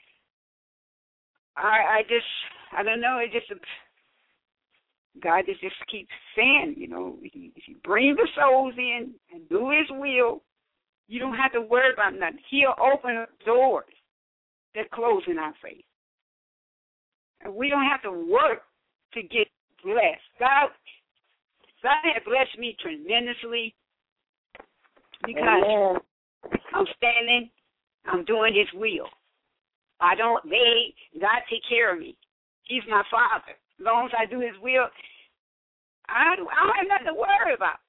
I, I just, I don't know, it just, God just, just keeps saying, you know, if you, if you bring the souls in and do His will, you don't have to worry about nothing. He'll open up doors that close in our face. And we don't have to work to get blessed. God, God has blessed me tremendously because Amen. I'm standing, I'm doing His will. I don't, they, God take care of me. He's my Father. As long as I do His will, I don't, I don't have nothing to worry about.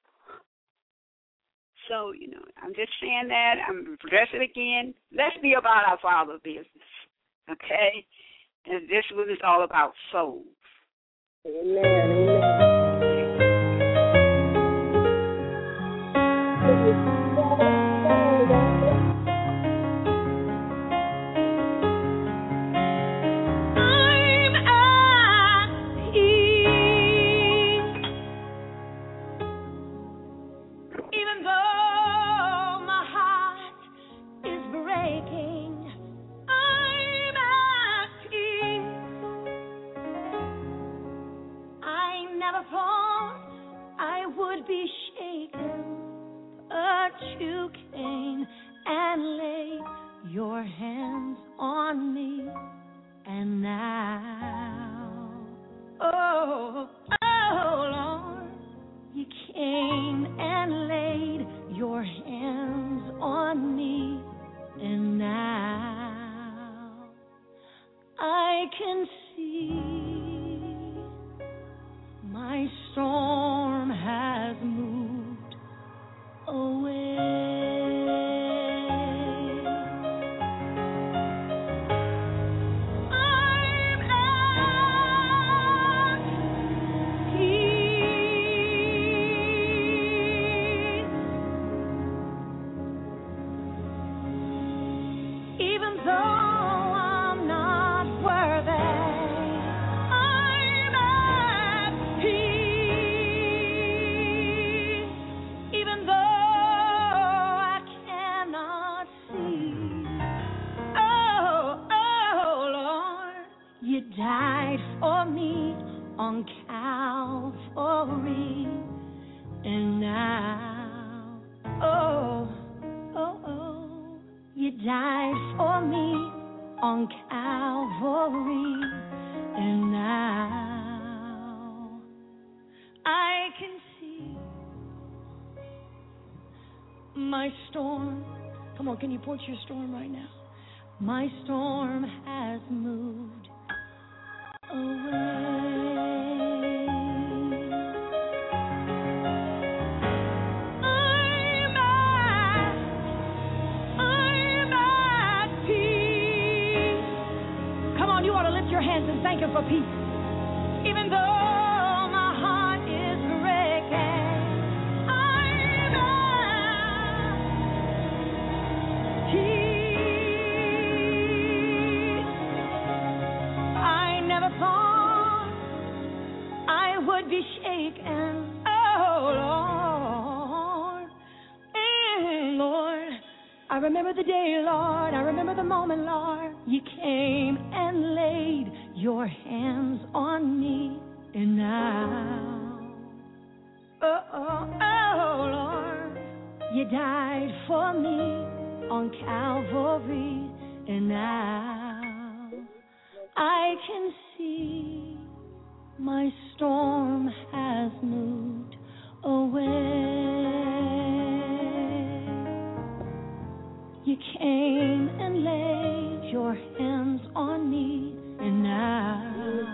So, you know, I'm just saying that. I'm addressing it again. Let's be about our Father's business, okay? And this one is all about souls. Amen, amen. Be shaken, but you came and laid your hands on me, and now, oh, oh Lord, you came and laid your hands on me, and now I can see my storm has moved away. I'm on Calvary. And now, oh, oh, oh, you died for me on Calvary. And now I can see my storm. Come on, can you point your storm right now? My storm has moved away. I'm at, I'm at peace. Come on, you ought to lift your hands and thank Him for peace. Even though my heart is breaking, I'm at peace. I never thought I would be shaken. Oh, Lord. Mm, Lord, I remember the day, Lord. I remember the moment, Lord. You came and laid your hands on me. And now, oh, oh, oh, Lord, you died for me on Calvary. And now I can see my storm has moved away. You came and laid your hands on me. And now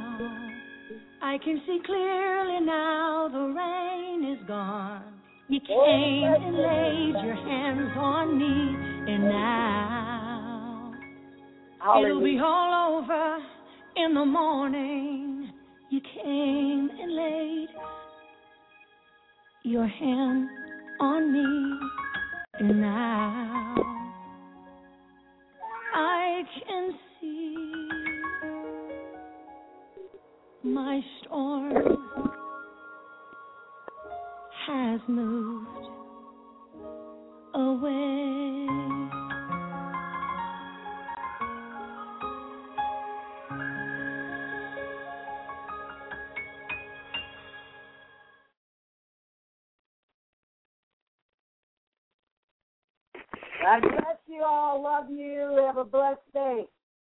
I can see clearly now the rain is gone. You came and laid your hands on me. And now it'll be all over in the morning. You came and laid your hand on me. And now I can see my storm has moved away. God bless you all. Love you. Have a blessed day.